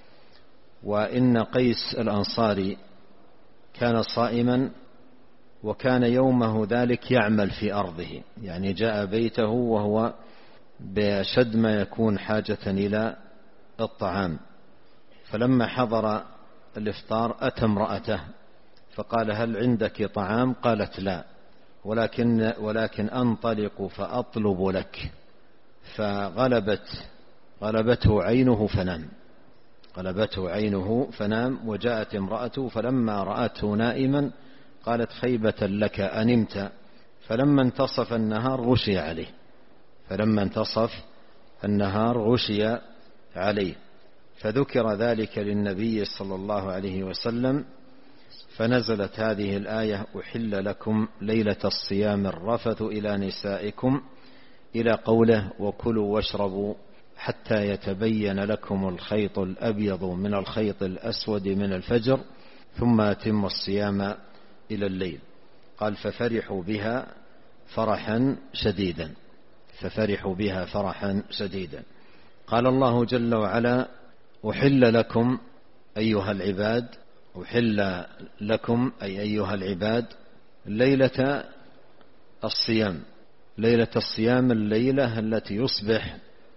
وإن قيس الأنصاري كان صائما وكان يومه ذلك يعمل في أرضه، يعني جاء بيته وهو بشد ما يكون حاجة إلى الطعام، فلما حضر الإفطار أتى امرأته فقال: هل عندك طعام؟ قالت: لا، ولكن, ولكن أنطلق فأطلب لك. فغلبت غلبته عينه فنام غلبته عينه فنام وجاءت امرأته فلما رأته نائما قالت: خيبة لك أنمت. فلما انتصف النهار غشي عليه فلما انتصف النهار غشي عليه فذكر ذلك للنبي صلى الله عليه وسلم، فنزلت هذه الآية: أحل لكم ليلة الصيام الرفث إلى نسائكم، إلى قوله: وكلوا واشربوا حتى يتبين لكم الخيط الأبيض من الخيط الأسود من الفجر ثم أتموا الصيام إلى الليل. قال: ففرحوا بها فرحا شديدا ففرحوا بها فرحا شديدا. قال الله جل وعلا: أحل لكم أيها العباد أحل لكم أي أيها العباد ليلة الصيام ليلة الصيام الليلة التي يصبح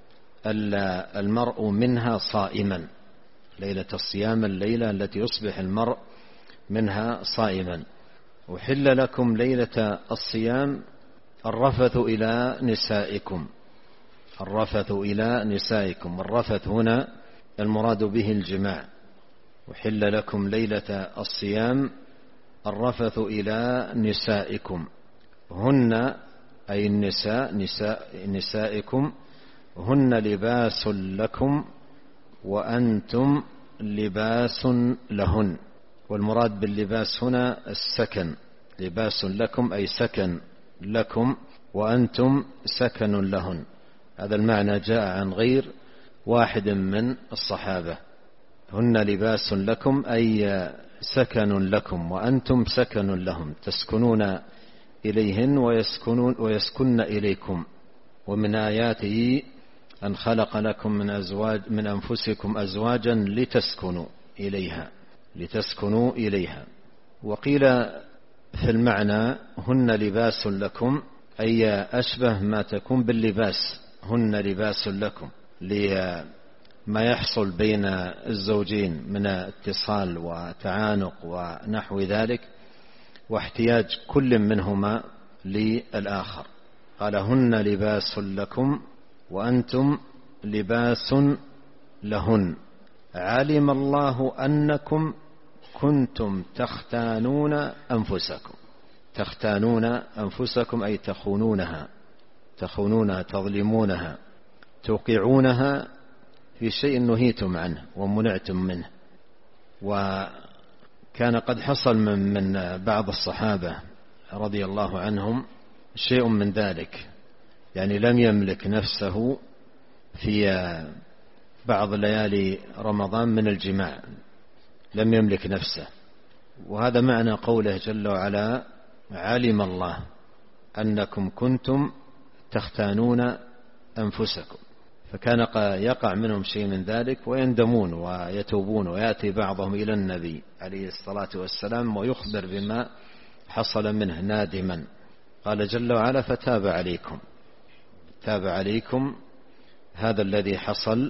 المرء منها صائما ليلة الصيام الليلة التي يصبح المرء منها صائما. أحل لكم ليلة الصيام الرفث إلى نسائكم، الرفث إلى نسائكم. الرفث هنا المراد به الجماع. وحل لكم ليلة الصيام الرفث إلى نسائكم. هن أي النساء نساء نسائكم هن لباس لكم وأنتم لباس لهن. والمراد باللباس هنا السكن. لباس لكم أي سكن لكم وأنتم سكن لهن. هذا المعنى جاء عن غير واحد من الصحابة. هن لباس لكم أي سكن لكم وأنتم سكن لهم، تسكنون إليهن ويسكنون ويسكن إليكم. ومن آياته أن خلق لكم من أزواج من أنفسكم أزواجا لتسكنوا إليها لتسكنوا إليها. وقيل في المعنى هن لباس لكم أي أشبه ما تكون باللباس. هن لباس لكم لما يحصل بين الزوجين من اتصال وتعانق ونحو ذلك، واحتياج كل منهما للآخر. قال هن لباس لكم وأنتم لباس لهن. علم الله أنكم كنتم تختانون أنفسكم. تختانون أنفسكم أي تخونونها تخونونها تظلمونها، توقعونها في شيء نهيتم عنه ومنعتم منه. وكان قد حصل من, من بعض الصحابة رضي الله عنهم شيء من ذلك، يعني لم يملك نفسه في بعض ليالي رمضان من الجماع، لم يملك نفسه. وهذا معنى قوله جل وعلا علم الله أنكم كنتم تختانون أنفسكم. فكان يقع منهم شيء من ذلك ويندمون ويتوبون، ويأتي بعضهم إلى النبي عليه الصلاة والسلام ويخبر بما حصل منه نادما. قال جل وعلا فتاب عليكم. تاب عليكم هذا الذي حصل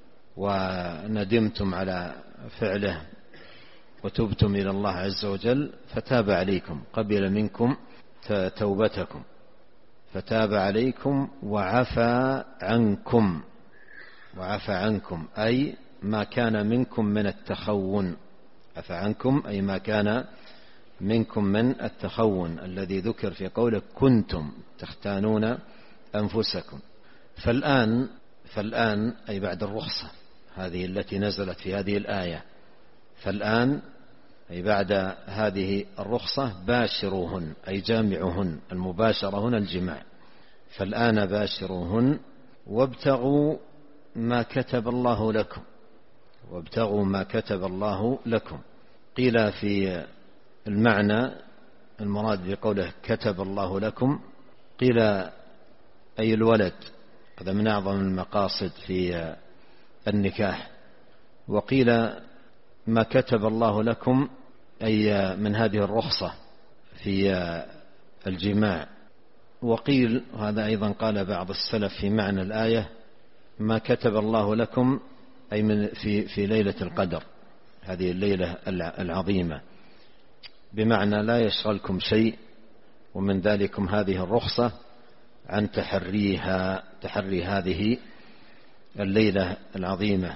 وندمتم على فعله وتبتم إلى الله عز وجل، فتاب عليكم، قبل منكم توبتكم، فتاب عليكم وعفى عنكم. وعفى عنكم أي ما كان منكم من التخون. عفى عنكم أي ما كان منكم من التخون الذي ذكر في قوله كنتم تختانون أنفسكم. فالآن فالآن أي بعد الرخصة هذه التي نزلت في هذه الآية، فالآن أي بعد هذه الرخصة باشروهن أي جامعهن. المباشرة هنا الجماع. فالآن باشروهن وابتغوا ما كتب الله لكم. وابتغوا ما كتب الله لكم. قيل في المعنى المراد بقوله كتب الله لكم قيل أي الولد، هذا من أعظم المقاصد في النكاح. وقيل ما كتب الله لكم أي من هذه الرخصة في الجماع. وقيل هذا أيضا قال بعض السلف في معنى الآية ما كتب الله لكم أي من في في ليلة القدر، هذه الليلة العظيمة، بمعنى لا يشغلكم شيء ومن ذلكم هذه الرخصة عن تحريها تحري هذه الليلة العظيمة.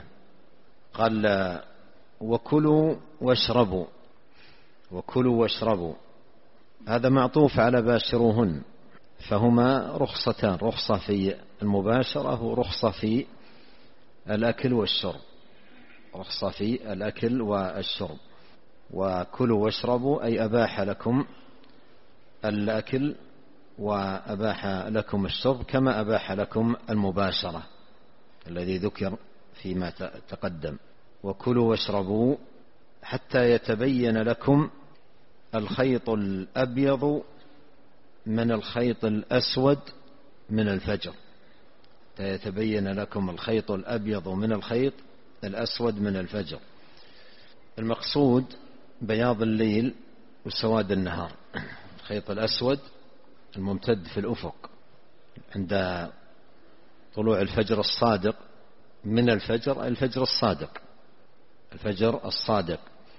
قال وكلوا واشربوا. وكلوا واشربوا هذا معطوف على باشروهن، فهما رخصتان، رخصة في المباشرة ورخصة في الأكل والشرب. رخصة في الأكل والشرب. وكلوا واشربوا أي أباح لكم الأكل وأباح لكم الشرب كما أباح لكم المباشرة الذي ذكر فيما تقدم. وكلوا واشربوا حتى يتبين لكم الخيط الأبيض من الخيط الأسود من الفجر. حتى يتبين لكم الخيط الأبيض من الخيط الأسود من الفجر. المقصود بياض الليل وسواد النهار. الخيط الأسود الممتد في الأفق عند طلوع الفجر الصادق من الفجر، الفجر الصادق الفجر الصادق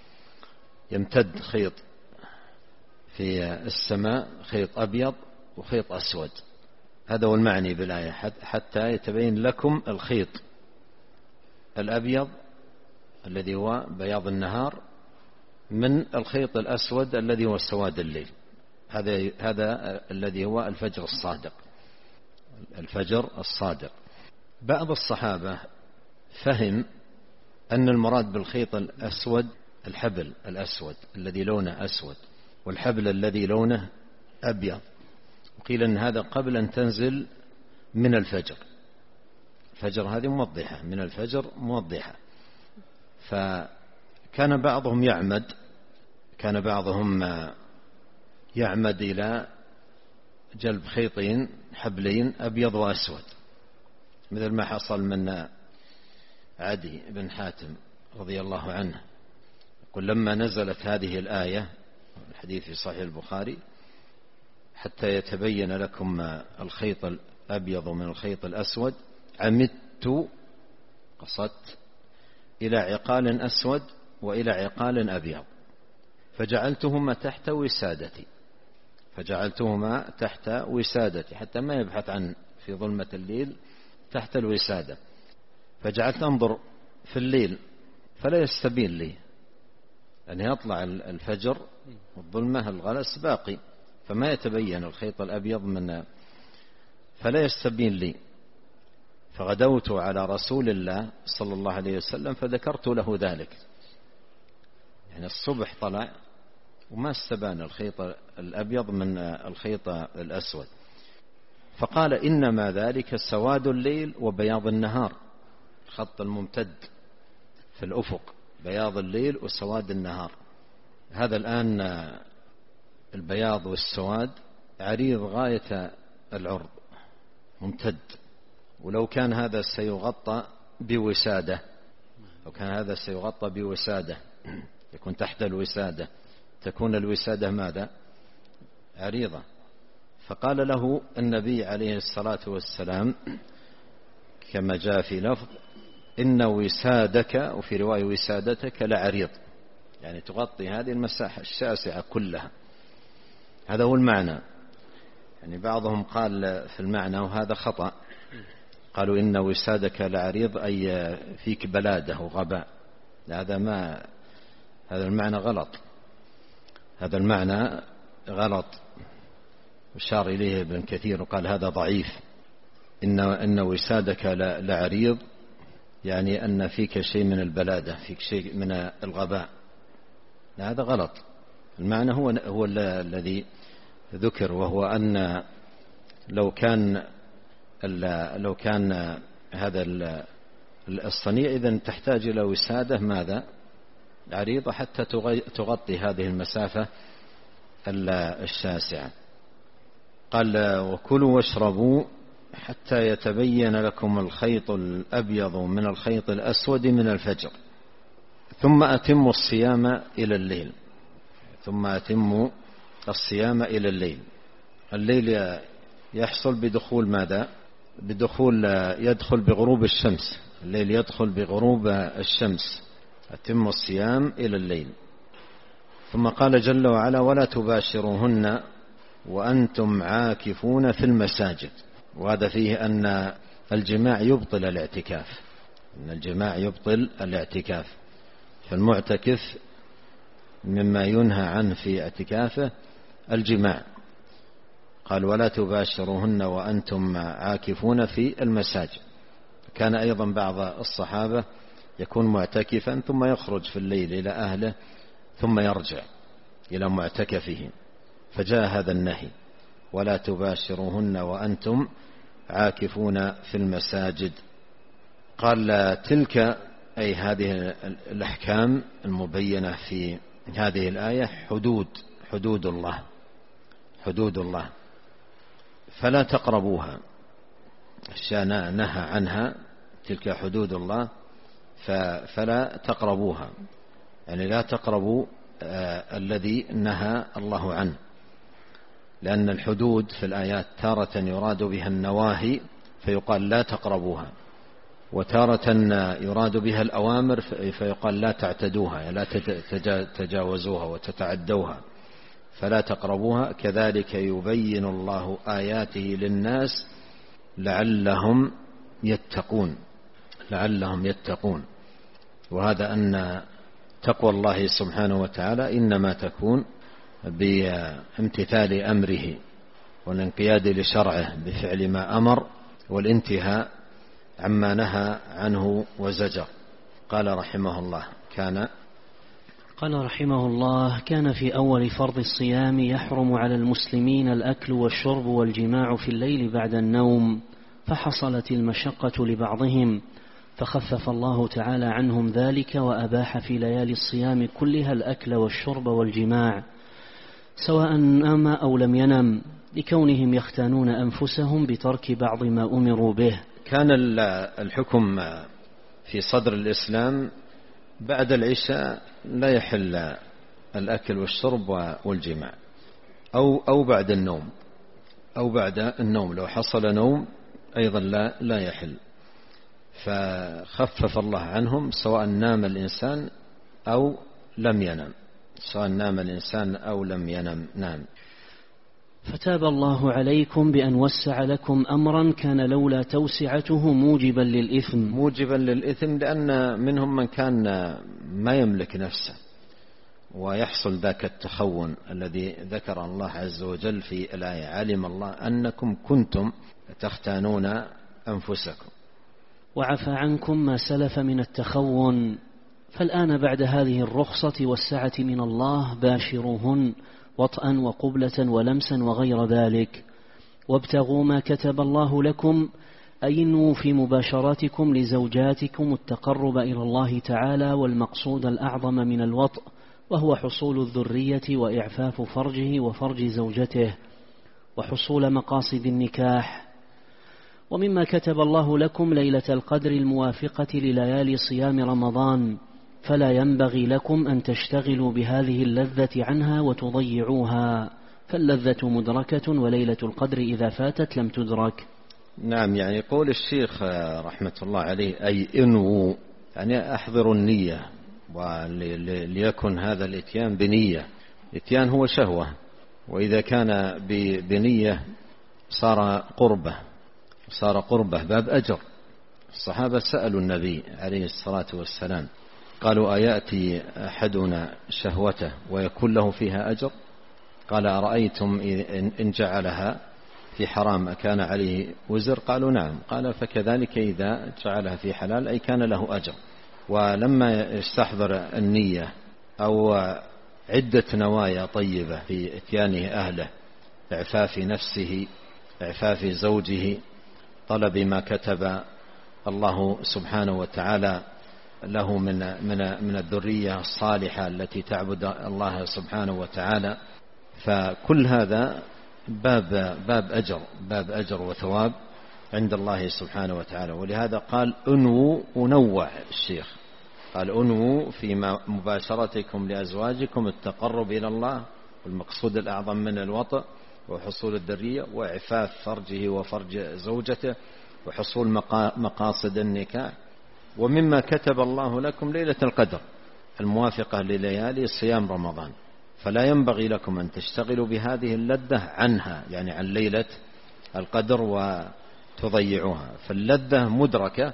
يمتد خيط في السماء، خيط أبيض وخيط أسود. هذا هو المعني بالآية، حتى يتبين لكم الخيط الأبيض الذي هو بياض النهار من الخيط الأسود الذي هو سواد الليل. هذا هذا الذي هو الفجر الصادق. الفجر الصادق. بعض الصحابة فهم أن المراد بالخيط الأسود الحبل الأسود الذي لونه أسود، والحبل الذي لونه أبيض، وقيل أن هذا قبل أن تنزل من الفجر. الفجر هذه موضحة، من الفجر موضحة. فكان بعضهم يعمد كان بعضهم يعمد إلى جلب خيطين حبلين أبيض وأسود، مثل ما حصل من عدي بن حاتم رضي الله عنه. يقول لما نزلت هذه الآية، الحديث في صحيح البخاري، حتى يتبين لكم الخيط الأبيض من الخيط الأسود، عمدت قصدت إلى عقال أسود وإلى عقال أبيض فجعلتهما تحت وسادتي فجعلتهما تحت وسادتي حتى ما يبحث عن في ظلمة الليل تحت الوسادة. فجعلت أنظر في الليل فلا يستبين لي، أن يطلع الفجر والظلمة الغلس باقي، فما يتبين الخيط الأبيض من فلا يستبين لي. فغدوت على رسول الله صلى الله عليه وسلم فذكرت له ذلك، يعني الصبح طلع وما استبان الخيط الأبيض من الخيط الأسود، فقال إنما ذلك سواد الليل وبياض النهار، الخط الممتد في الأفق، بياض الليل وسواد النهار. هذا الآن البياض والسواد عريض غاية العرض ممتد، ولو كان هذا سيغطى بوسادة لو كان هذا سيغطى بوسادة يكون تحت الوسادة، تكون الوسادة ماذا؟ عريضة. فقال له النبي عليه الصلاة والسلام كما جاء في لفظ إن وسادك، وفي رواية وسادتك لعريض، يعني تغطي هذه المساحة الشاسعة كلها. هذا هو المعنى. يعني بعضهم قال في المعنى وهذا خطأ، قالوا إن وسادك لعريض أي فيك بلادة وغباء. هذا ما هذا المعنى غلط، هذا المعنى غلط، وشار إليه ابن كثير وقال هذا ضعيف. إن إن وسادك لعريض يعني أن فيك شيء من البلادة، فيك شيء من الغباء. هذا غلط. المعنى هو هو الذي ذكر، وهو أن لو كان لو كان هذا الصنيع إذن تحتاج إلى وسادة ماذا؟ عريضة حتى تغطي هذه المسافة الشاسعة. قال وكلوا واشربوا حتى يتبين لكم الخيط الأبيض من الخيط الأسود من الفجر ثم أتموا الصيام إلى الليل ثم أتموا الصيام إلى الليل. الليل يحصل بدخول ماذا؟ بدخول يدخل بغروب الشمس، الليل يدخل بغروب الشمس. أتموا الصيام إلى الليل. ثم قال جل وعلا ولا تباشروهن وأنتم عاكفون في المساجد. وهذا فيه أن الجماع يبطل الاعتكاف، أن الجماع يبطل الاعتكاف. فالمعتكف مما ينهى عنه في اعتكافه الجماع. قال ولا تباشروهن وأنتم عاكفون في المساجد. كان أيضا بعض الصحابة يكون معتكفا ثم يخرج في الليل إلى أهله ثم يرجع إلى معتكفه، فجاء هذا النهي ولا تباشروهن وأنتم عاكفون في المساجد. قال تلك أي هذه الأحكام المبينة في هذه الآية حدود حدود الله حدود الله فلا تقربوها. أشياء نهى عنها تلك حدود الله فلا تقربوها، يعني لا تقربوا آه الذي نهى الله عنه، لأن الحدود في الآيات تارة يراد بها النواهي فيقال لا تقربوها، وتارة يراد بها الأوامر فيقال لا تعتدوها، لا تتجاوزوها وتتعدوها. فلا تقربوها كذلك يبين الله آياته للناس لعلهم يتقون لعلهم يتقون وهذا أن تقوى الله سبحانه وتعالى إنما تكون بامتثال أمره والانقياد لشرعه بفعل ما أمر والانتهاء عما نهى عنه وزجر. قال رحمه الله كان قال رحمه الله كان في أول فرض الصيام يحرم على المسلمين الأكل والشرب والجماع في الليل بعد النوم، فحصلت المشقة لبعضهم فخفف الله تعالى عنهم ذلك وأباح في ليالي الصيام كلها الأكل والشرب والجماع سواء نام أو لم ينم، لكونهم يختانون أنفسهم بترك بعض ما أمروا به. كان الحكم في صدر الإسلام بعد العشاء لا يحل الأكل والشرب والجماع أو أو بعد النوم أو بعد النوم لو حصل نوم أيضا لا لا يحل، فخفف الله عنهم سواء نام الإنسان أو لم ينم سواء نام الإنسان أو لم ينم. نعم. فتاب الله عليكم بأن وسع لكم أمرا كان لولا توسعته موجبا للإثم موجبا للإثم لأن منهم من كان ما يملك نفسه ويحصل ذاك التخون الذي ذكر الله عز وجل في الآية علم الله أنكم كنتم تختانون أنفسكم وعفى عنكم ما سلف من التخون، فالآن بعد هذه الرخصة والسعة من الله باشروهن وطئا وقبلة ولمسا وغير ذلك، وابتغوا ما كتب الله لكم أي انووا في مباشراتكم لزوجاتكم التقرب إلى الله تعالى والمقصود الأعظم من الوطء وهو حصول الذرية وإعفاف فرجه وفرج زوجته وحصول مقاصد النكاح. ومما كتب الله لكم ليلة القدر الموافقة لليالي صيام رمضان، فلا ينبغي لكم أن تشتغلوا بهذه اللذة عنها وتضيعوها، فاللذة مدركة وليلة القدر إذا فاتت لم تدرك. نعم، يعني قول الشيخ رحمة الله عليه أي انووا، يعني أحضروا النية وليكن هذا الاتيان بنية. الاتيان هو شهوة، وإذا كان بنية صار قربة صار قربة باب أجر. الصحابة سألوا النبي عليه الصلاة والسلام قالوا أيأتي أحدنا شهوته ويكون له فيها أجر؟ قال أرأيتم إن جعلها في حرام كان عليه وزر؟ قالوا نعم. قال فكذلك إذا جعلها في حلال أي كان له أجر. ولما يستحضر النية أو عدة نوايا طيبة في اتيانه أهله، إعفاف نفسه، إعفاف زوجه، طلب ما كتب الله سبحانه وتعالى له من من من الذرية الصالحة التي تعبد الله سبحانه وتعالى، فكل هذا باب باب أجر باب أجر وثواب عند الله سبحانه وتعالى. ولهذا قال انووا، ونوع الشيخ قال انووا في مباشرتكم لأزواجكم التقرب إلى الله، والمقصود الأعظم من الوطء وحصول الذرية وإعفاف فرجه وفرج زوجته وحصول مقاصد النكاح. ومما كتب الله لكم ليلة القدر الموافقة لليالي صيام رمضان، فلا ينبغي لكم أن تشتغلوا بهذه اللذة عنها، يعني عن ليلة القدر وتضيعوها، فاللذة مدركة،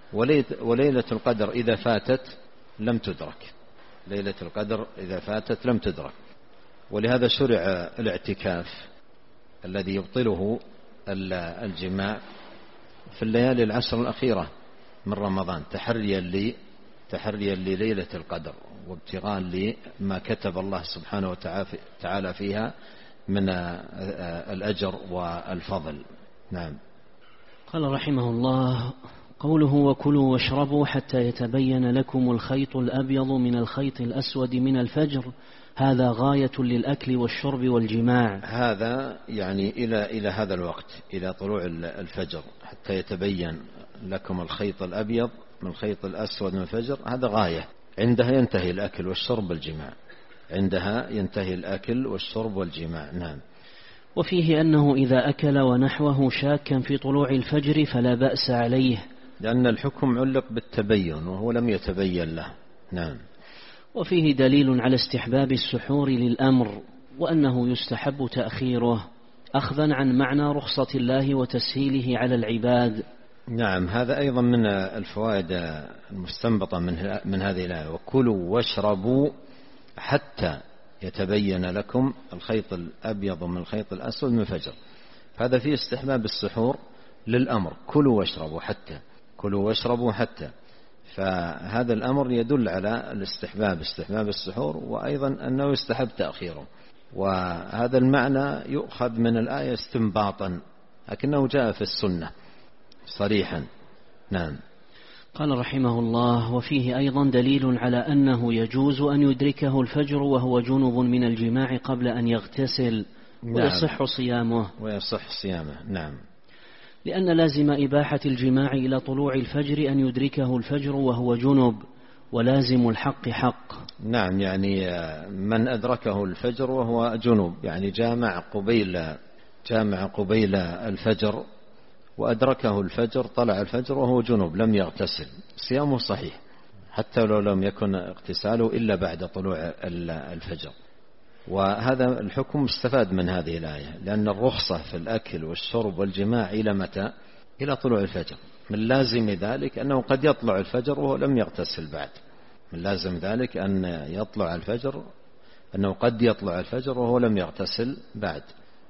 وليلة القدر إذا فاتت لم تدرك ليلة القدر إذا فاتت لم تدرك. ولهذا شرع الاعتكاف الذي يبطله الجماع في الليالي العشر الأخيرة من رمضان، تحريا لي تحريا لليلة القدر وابتغاء لما كتب الله سبحانه وتعالى فيها من الأجر والفضل. نعم. قال رحمه الله قوله وكلوا واشربوا حتى يتبين لكم الخيط الأبيض من الخيط الأسود من الفجر، هذا غاية للأكل والشرب والجماع. هذا يعني إلى إلى هذا الوقت، إلى طلوع الفجر، حتى يتبين لكم الخيط الأبيض من الخيط الأسود من الفجر، هذا غاية. عندها ينتهي الأكل والشرب والجماع عندها ينتهي الأكل والشرب والجماع. نعم. وفيه أنه إذا أكل ونحوه شاكا في طلوع الفجر فلا بأس عليه، لأن الحكم علق بالتبين وهو لم يتبين له. نعم. وفيه دليل على استحباب السحور للأمر، وأنه يستحب تأخيره أخذا عن معنى رخصة الله وتسهيله على العباد. نعم، هذا أيضا من الفوائد المستنبطة من من هذه الآية: وكلوا واشربوا حتى يتبين لكم الخيط الأبيض من الخيط الأسود من الفجر. هذا فيه استحباب السحور للأمر، كلوا واشربوا حتى، كلوا واشربوا حتى. فهذا الأمر يدل على الاستحباب، استحباب السحور، وأيضا أنه يستحب تأخيره. وهذا المعنى يؤخذ من الآية استنباطا، لكنه جاء في السنة صريحا. نعم. قال رحمه الله: وفيه أيضا دليل على أنه يجوز أن يدركه الفجر وهو جنب من الجماع قبل أن يغتسل، ويصح صيامه ويصح صيامه. نعم. لأن لازم إباحة الجماع إلى طلوع الفجر أن يدركه الفجر وهو جنب، ولازم الحق حق. نعم، يعني من أدركه الفجر وهو جنب، يعني جامع قبيل جامع قبيل الفجر، وأدركه الفجر، طلع الفجر وهو جنب لم يغتسل، صيامه صحيح حتى لو لم يكن اغتساله إلا بعد طلوع الفجر. وهذا الحكم استفاد من هذه الآية، لأن الرخصة في الأكل والشرب والجماع إلى متى؟ إلى طلوع الفجر. من لازم ذلك أنه قد يطلع الفجر وهو لم يغتسل بعد، من لازم ذلك أن يطلع الفجر أنه قد يطلع الفجر وهو لم يغتسل بعد،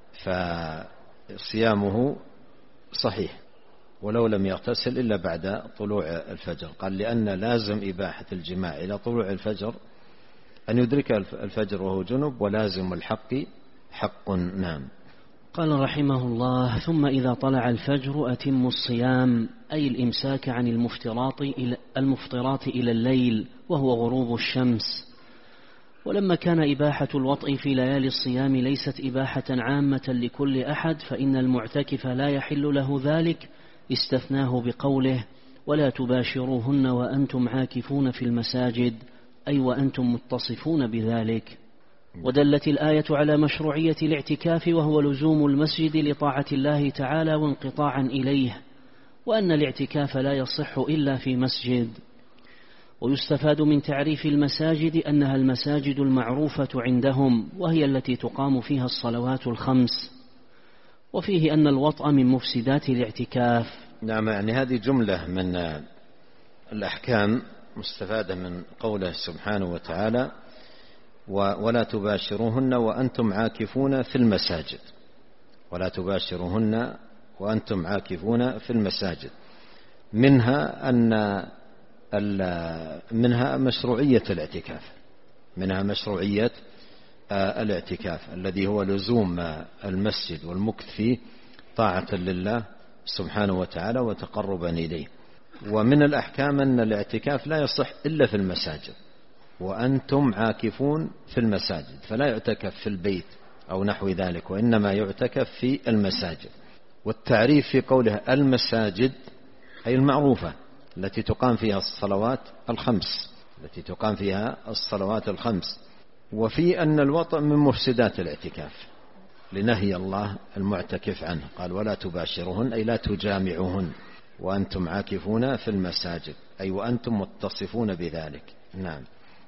فصيامه صحيح ولو لم يغتسل إلا بعد طلوع الفجر. قال: لأن لازم إباحة الجماع إلى طلوع الفجر أن يدرك الفجر وهو جنب، ولازم الحق حق. نعم. قال رحمه الله: ثم إذا طلع الفجر أتم الصيام، أي الإمساك عن المفطرات إلى, المفطرات إلى الليل وهو غروب الشمس. ولما كان إباحة الوطء في ليالي الصيام ليست إباحة عامة لكل أحد، فإن المعتكف لا يحل له ذلك، استثناه بقوله: ولا تباشروهن وأنتم عاكفون في المساجد، أي وأنتم متصفون بذلك. ودلت الآية على مشروعية الاعتكاف، وهو لزوم المسجد لطاعة الله تعالى وانقطاعا إليه، وأن الاعتكاف لا يصح إلا في مسجد. ويستفاد من تعريف المساجد أنها المساجد المعروفة عندهم، وهي التي تقام فيها الصلوات الخمس. وفيه أن الوطء من مفسدات الاعتكاف. نعم، يعني هذه جملة من الأحكام مستفادة من قوله سبحانه وتعالى: ولا تباشروهن وأنتم عاكفون في المساجد، ولا تباشروهن وأنتم عاكفون في المساجد. منها أن منها مشروعية الاعتكاف، منها مشروعية الاعتكاف الذي هو لزوم المسجد والمكث فيه طاعة لله سبحانه وتعالى وتقربا إليه. ومن الأحكام أن الاعتكاف لا يصح إلا في المساجد، وأنتم عاكفون في المساجد، فلا يعتكف في البيت أو نحو ذلك، وإنما يعتكف في المساجد. والتعريف في قولها المساجد أي المعروفة التي تقام فيها الصلوات الخمس، التي تقام فيها الصلوات الخمس. وفي أن الوطء من مفسدات الاعتكاف لنهي الله المعتكف عنه، قال: ولا تباشرهن أي لا تجامعهن وأنتم عاكفون في المساجد، أي وأنتم متصفون بذلك. نعم.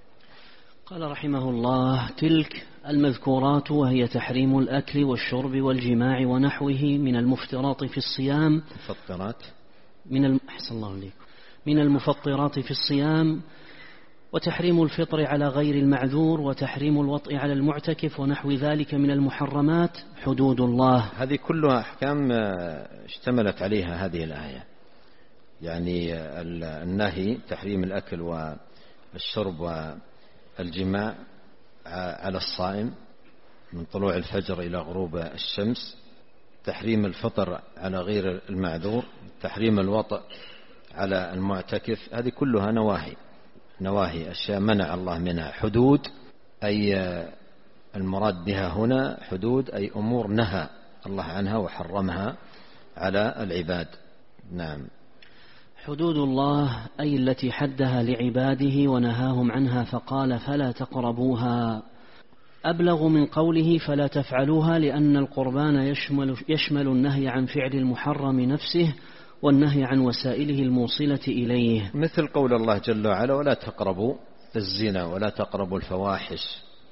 قال رحمه الله: تلك المذكورات وهي تحريم الأكل والشرب والجماع ونحوه من المفترات في الصيام، مفطرات من الم... أحسن الله عليكم، من المفطرات في الصيام، وتحريم الفطر على غير المعذور، وتحريم الوطء على المعتكف ونحو ذلك من المحرمات حدود الله. هذه كلها أحكام اشتملت عليها هذه الآية، يعني النهي تحريم الأكل والشرب والجماع على الصائم من طلوع الفجر إلى غروب الشمس، تحريم الفطر على غير المعذور، تحريم الوطء على المعتكف. هذه كلها نواهي، نواهي أشياء منع الله منها. حدود أي المراد بها هنا حدود أي أمور نهى الله عنها وحرمها على العباد. نعم. حدود الله أي التي حدها لعباده ونهاهم عنها، فقال: فلا تقربوها، أبلغ من قوله فلا تفعلوها، لأن القربان يشمل, يشمل النهي عن فعل المحرم نفسه والنهي عن وسائله الموصلة إليه، مثل قول الله جل وعلا: ولا تقربوا الزنا ولا تقربوا الفواحش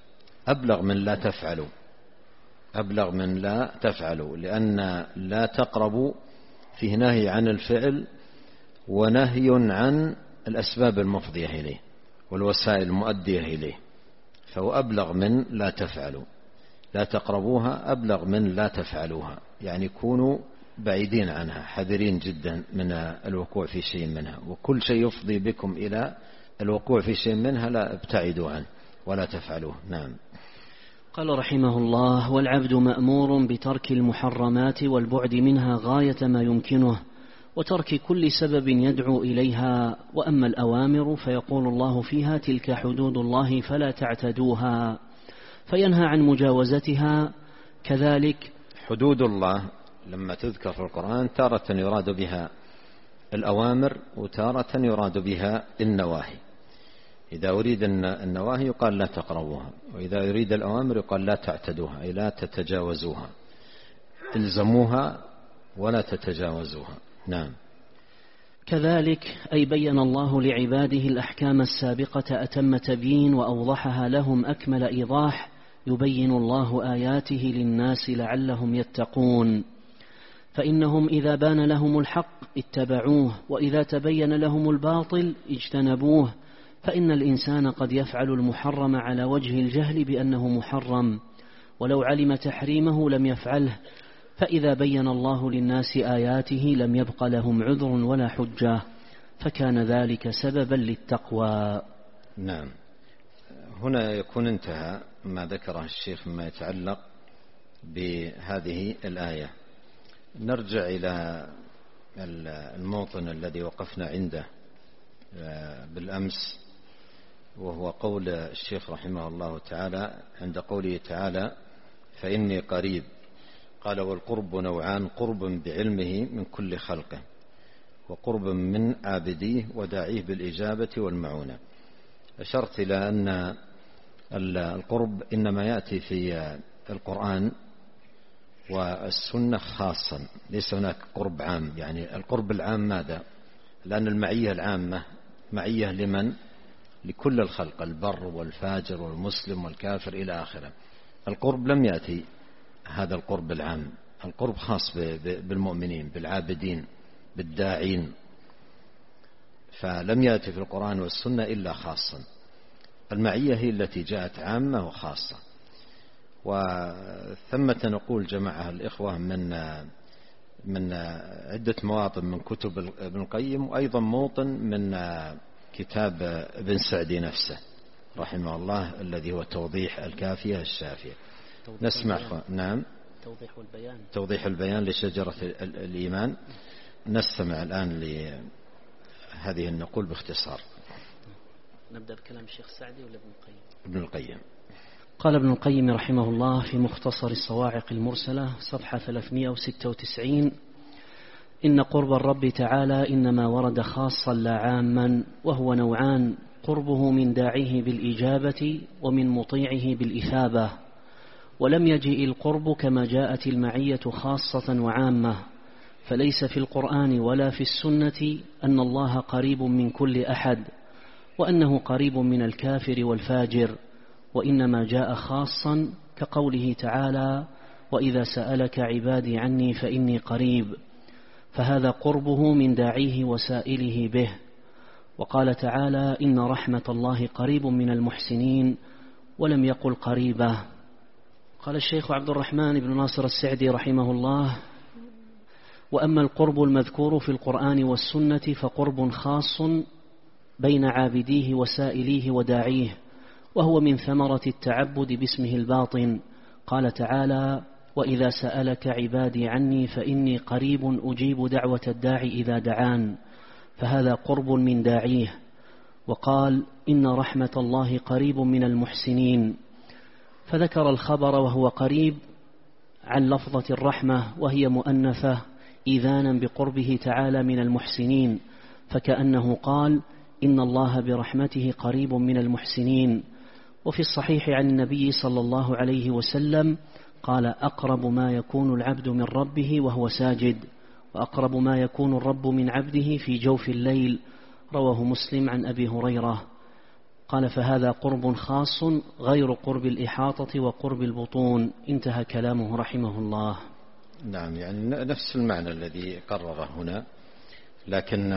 أبلغ من لا تفعلوا، أبلغ من لا تفعلوا، لأن لا تقربوا فيه نهي عن الفعل ونهي عن الأسباب المفضية إليه والوسائل المؤدية إليه، فهو أبلغ من لا تفعلوا. لا تقربوها أبلغ من لا تفعلوها، يعني كونوا بعيدين عنها، حذرين جدا من الوقوع في شيء منها، وكل شيء يفضي بكم إلى الوقوع في شيء منها لا ابتعدوا عنه ولا تفعلوه. نعم. قال رحمه الله: والعبد مأمور بترك المحرمات والبعد منها غاية ما يمكنه، وترك كل سبب يدعو إليها. وأما الأوامر فيقول الله فيها: تلك حدود الله فلا تعتدوها، فينهى عن مجاوزتها. كذلك حدود الله لما تذكر في القرآن تارة يراد بها الأوامر وتارة يراد بها النواهي. إذا أريد النواهي يقال لا تقربوها، وإذا يريد الأوامر يقال لا تعتدوها، أي لا تتجاوزوها، الزموها ولا تتجاوزوها. نعم. كذلك أي بين الله لعباده الأحكام السابقة أتم تبيين وأوضحها لهم أكمل إيضاح، يبين الله آياته للناس لعلهم يتقون. فإنهم إذا بان لهم الحق اتبعوه، وإذا تبين لهم الباطل اجتنبوه. فإن الإنسان قد يفعل المحرم على وجه الجهل بأنه محرم، ولو علم تحريمه لم يفعله، فإذا بين الله للناس آياته لم يبق لهم عذر ولا حجة، فكان ذلك سببا للتقوى. نعم. هنا يكون انتهى ما ذكره الشيخ مما يتعلق بهذه الآية. نرجع إلى الموطن الذي وقفنا عنده بالأمس، وهو قول الشيخ رحمه الله تعالى عند قوله تعالى: فإني قريب. قال: والقرب نوعان: قرب بعلمه من كل خلقه، وقرب من عابديه وداعيه بالإجابة والمعونة. أشرت إلى أن القرب إنما يأتي في القرآن والسنة خاصا، ليس هناك قرب عام. يعني القرب العام ماذا؟ لأن المعية العامة معية لمن؟ لكل الخلق، البر والفاجر والمسلم والكافر إلى آخره. القرب لم يأتي هذا القرب العام، القرب خاص بالمؤمنين بالعابدين بالداعين، فلم يأتي في القرآن والسنة إلا خاصا. المعية هي التي جاءت عامة وخاصة. وثمة نقول جماعة الإخوة من من عدة مواطن من كتب ابن القيم، وأيضا موطن من كتاب ابن سعدي نفسه رحمه الله الذي هو توضيح الكافية الشافية. نسمع. نعم. توضيح البيان. توضيح البيان لشجرة الإيمان. نستمع الآن لهذه النقول باختصار. نبدأ بكلام الشيخ سعدي ولا ابن القيم؟ ابن القيم. قال ابن القيم رحمه الله في مختصر الصواعق المرسلة صفحة ثلاثمائة وستة وتسعين: إن قرب الرب تعالى إنما ورد خاصا لا عاما، وهو نوعان: قربه من داعيه بالإجابة ومن مطيعه بالإثابة. ولم يجئ القرب كما جاءت المعية خاصة وعامة، فليس في القرآن ولا في السنة أن الله قريب من كل أحد، وأنه قريب من الكافر والفاجر، وإنما جاء خاصا كقوله تعالى: وإذا سألك عبادي عني فإني قريب، فهذا قربه من داعيه وسائله به. وقال تعالى: إن رحمة الله قريب من المحسنين، ولم يقل قريبة. قال الشيخ عبد الرحمن بن ناصر السعدي رحمه الله: وأما القرب المذكور في القرآن والسنة فقرب خاص بين عابديه وسائليه وداعيه، وهو من ثمرة التعبد باسمه الباطن. قال تعالى: وإذا سألك عبادي عني فإني قريب أجيب دعوة الداعي إذا دعان، فهذا قرب من داعيه. وقال: إن رحمة الله قريب من المحسنين، فذكر الخبر وهو قريب عن لفظة الرحمة وهي مؤنثة إذانا بقربه تعالى من المحسنين، فكأنه قال: إن الله برحمته قريب من المحسنين. وفي الصحيح عن النبي صلى الله عليه وسلم قال: أقرب ما يكون العبد من ربه وهو ساجد، وأقرب ما يكون الرب من عبده في جوف الليل. رواه مسلم عن أبي هريرة. قال فهذا قرب خاص غير قرب الإحاطة وقرب البطون. انتهى كلامه رحمه الله. نعم، يعني نفس المعنى الذي قرره هنا، لكن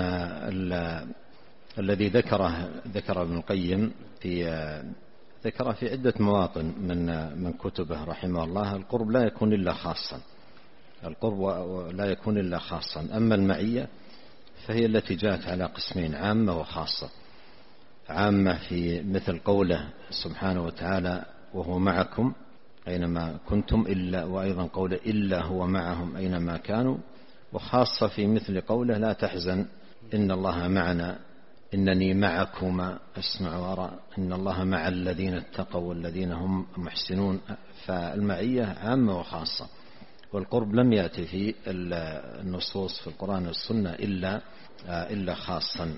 الذي ذكره ذكر ابن القيم في ذكر في عدة مواطن من من كتبه رحمه الله. القرب لا يكون إلا خاصا، القرب لا يكون إلا خاصا. أما المعية فهي التي جاءت على قسمين، عامة وخاصة. عامة في مثل قوله سبحانه وتعالى وهو معكم أينما كنتم، إلا وأيضا قوله إلا هو معهم أينما كانوا. وخاصة في مثل قوله لا تحزن إن الله معنا إنني معكما أسمع وأرى إن الله مع الذين اتقوا والذين هم محسنون. فالمعية عامة وخاصة، والقرب لم يأتي في النصوص في القرآن والسنة إلا إلا خاصا.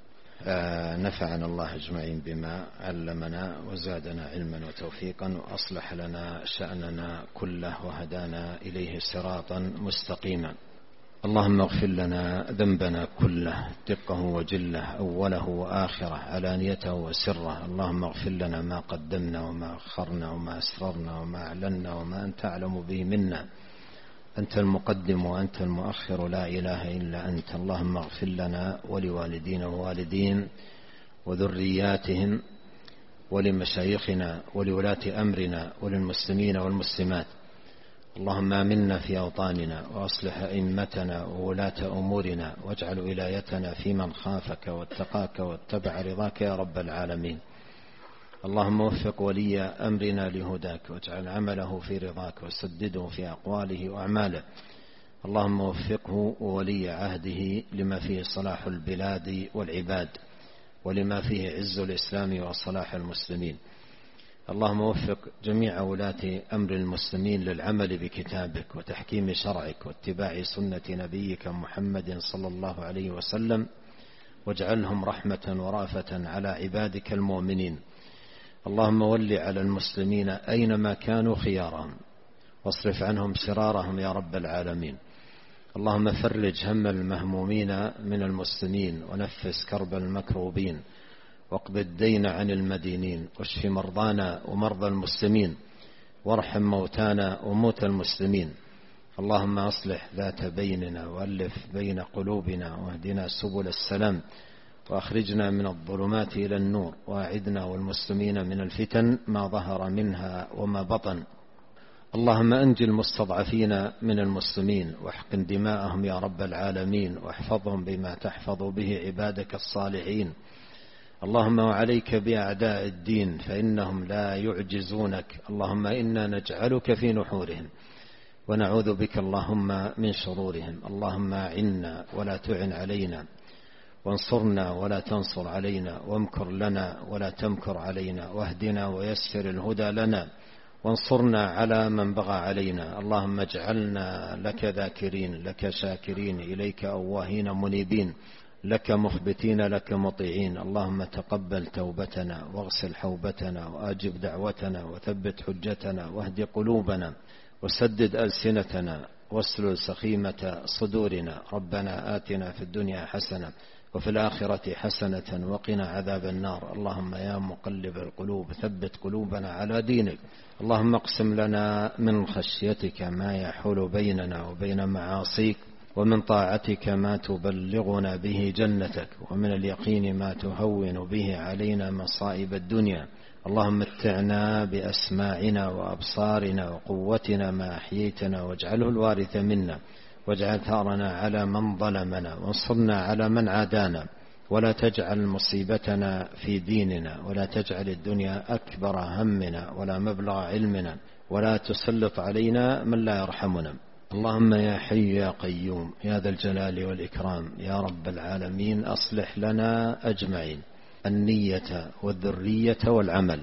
نفعنا الله أجمعين بما علمنا وزادنا علما وتوفيقا وأصلح لنا شأننا كله وهدانا إليه صراطا مستقيما. اللهم اغفر لنا ذنبنا كله دقه وجله أوله وآخره علانيته وسره. اللهم اغفر لنا ما قدمنا وما أخرنا وما أسررنا وما أعلنا وما أنت أعلم به منا. أنت المقدم وأنت المؤخر، لا إله إلا أنت. اللهم اغفر لنا ولوالدينا ووالدين وذرياتهم ولمشايخنا ولولاة أمرنا وللمسلمين والمسلمات. اللهم آمنا في أوطاننا وأصلح أئمتنا وولاة أمورنا، واجعل ولايتنا في من خافك واتقاك واتبع رضاك يا رب العالمين. اللهم وفق ولي أمرنا لهداك، واجعل عمله في رضاك، وسدده في أقواله وأعماله. اللهم وفقه وولي عهده لما فيه صلاح البلاد والعباد، ولما فيه عز الإسلام وصلاح المسلمين. اللهم وفق جميع ولاة أمر المسلمين للعمل بكتابك وتحكيم شرعك واتباع سنة نبيك محمد صلى الله عليه وسلم، واجعلهم رحمة ورأفة على عبادك المؤمنين. اللهم ول على المسلمين أينما كانوا خيارهم، واصرف عنهم شرارهم يا رب العالمين. اللهم فرج هم المهمومين من المسلمين، ونفس كرب المكروبين، واقض الدين عن المدينين، واشف مرضانا ومرضى المسلمين، وارحم موتانا وموتى المسلمين. اللهم أصلح ذات بيننا، وألف بين قلوبنا، واهدنا سبل السلام، وأخرجنا من الظلمات إلى النور، وأعذنا والمسلمين من الفتن ما ظهر منها وما بطن. اللهم أنجِ المستضعفين من المسلمين، واحقن دماءهم يا رب العالمين، واحفظهم بما تحفظ به عبادك الصالحين. اللهم وعليك بأعداء الدين فإنهم لا يعجزونك. اللهم إنا نجعلك في نحورهم، ونعوذ بك اللهم من شرورهم. اللهم أعنا ولا تعن علينا، وانصرنا ولا تنصر علينا، وامكر لنا ولا تمكر علينا، واهدنا ويسر الهدى لنا، وانصرنا على من بغى علينا. اللهم اجعلنا لك ذاكرين، لك شاكرين، إليك أواهين منيبين، لك مخبتين، لك مطيعين. اللهم تقبل توبتنا، واغسل حوبتنا، وأجب دعوتنا، وثبت حجتنا، واهد قلوبنا، وسدد ألسنتنا، واسلل سخيمة صدورنا. ربنا آتنا في الدنيا حسنة وفي الآخرة حسنة وقنا عذاب النار. اللهم يا مقلب القلوب ثبت قلوبنا على دينك. اللهم اقسم لنا من خشيتك ما يحول بيننا وبين معاصيك، ومن طاعتك ما تبلغنا به جنتك، ومن اليقين ما تهون به علينا مصائب الدنيا. اللهم متعنا بأسماعنا وأبصارنا وقوتنا ما أحييتنا، واجعله الوارث منا، واجعل ثارنا على من ظلمنا، وانصرنا على من عادانا، ولا تجعل مصيبتنا في ديننا، ولا تجعل الدنيا أكبر همنا ولا مبلغ علمنا، ولا تسلط علينا من لا يرحمنا. اللهم يا حي يا قيوم يا ذا الجلال والإكرام يا رب العالمين، أصلح لنا أجمعين النية والذرية والعمل.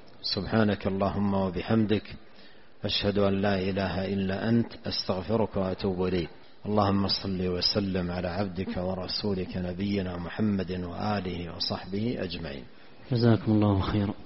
سبحانك اللهم وبحمدك، أشهد أن لا إله إلا أنت، أستغفرك وأتوب إليك. اللهم صل وسلم على عبدك ورسولك نبينا محمد وآله وصحبه أجمعين. جزاكم الله خيرا.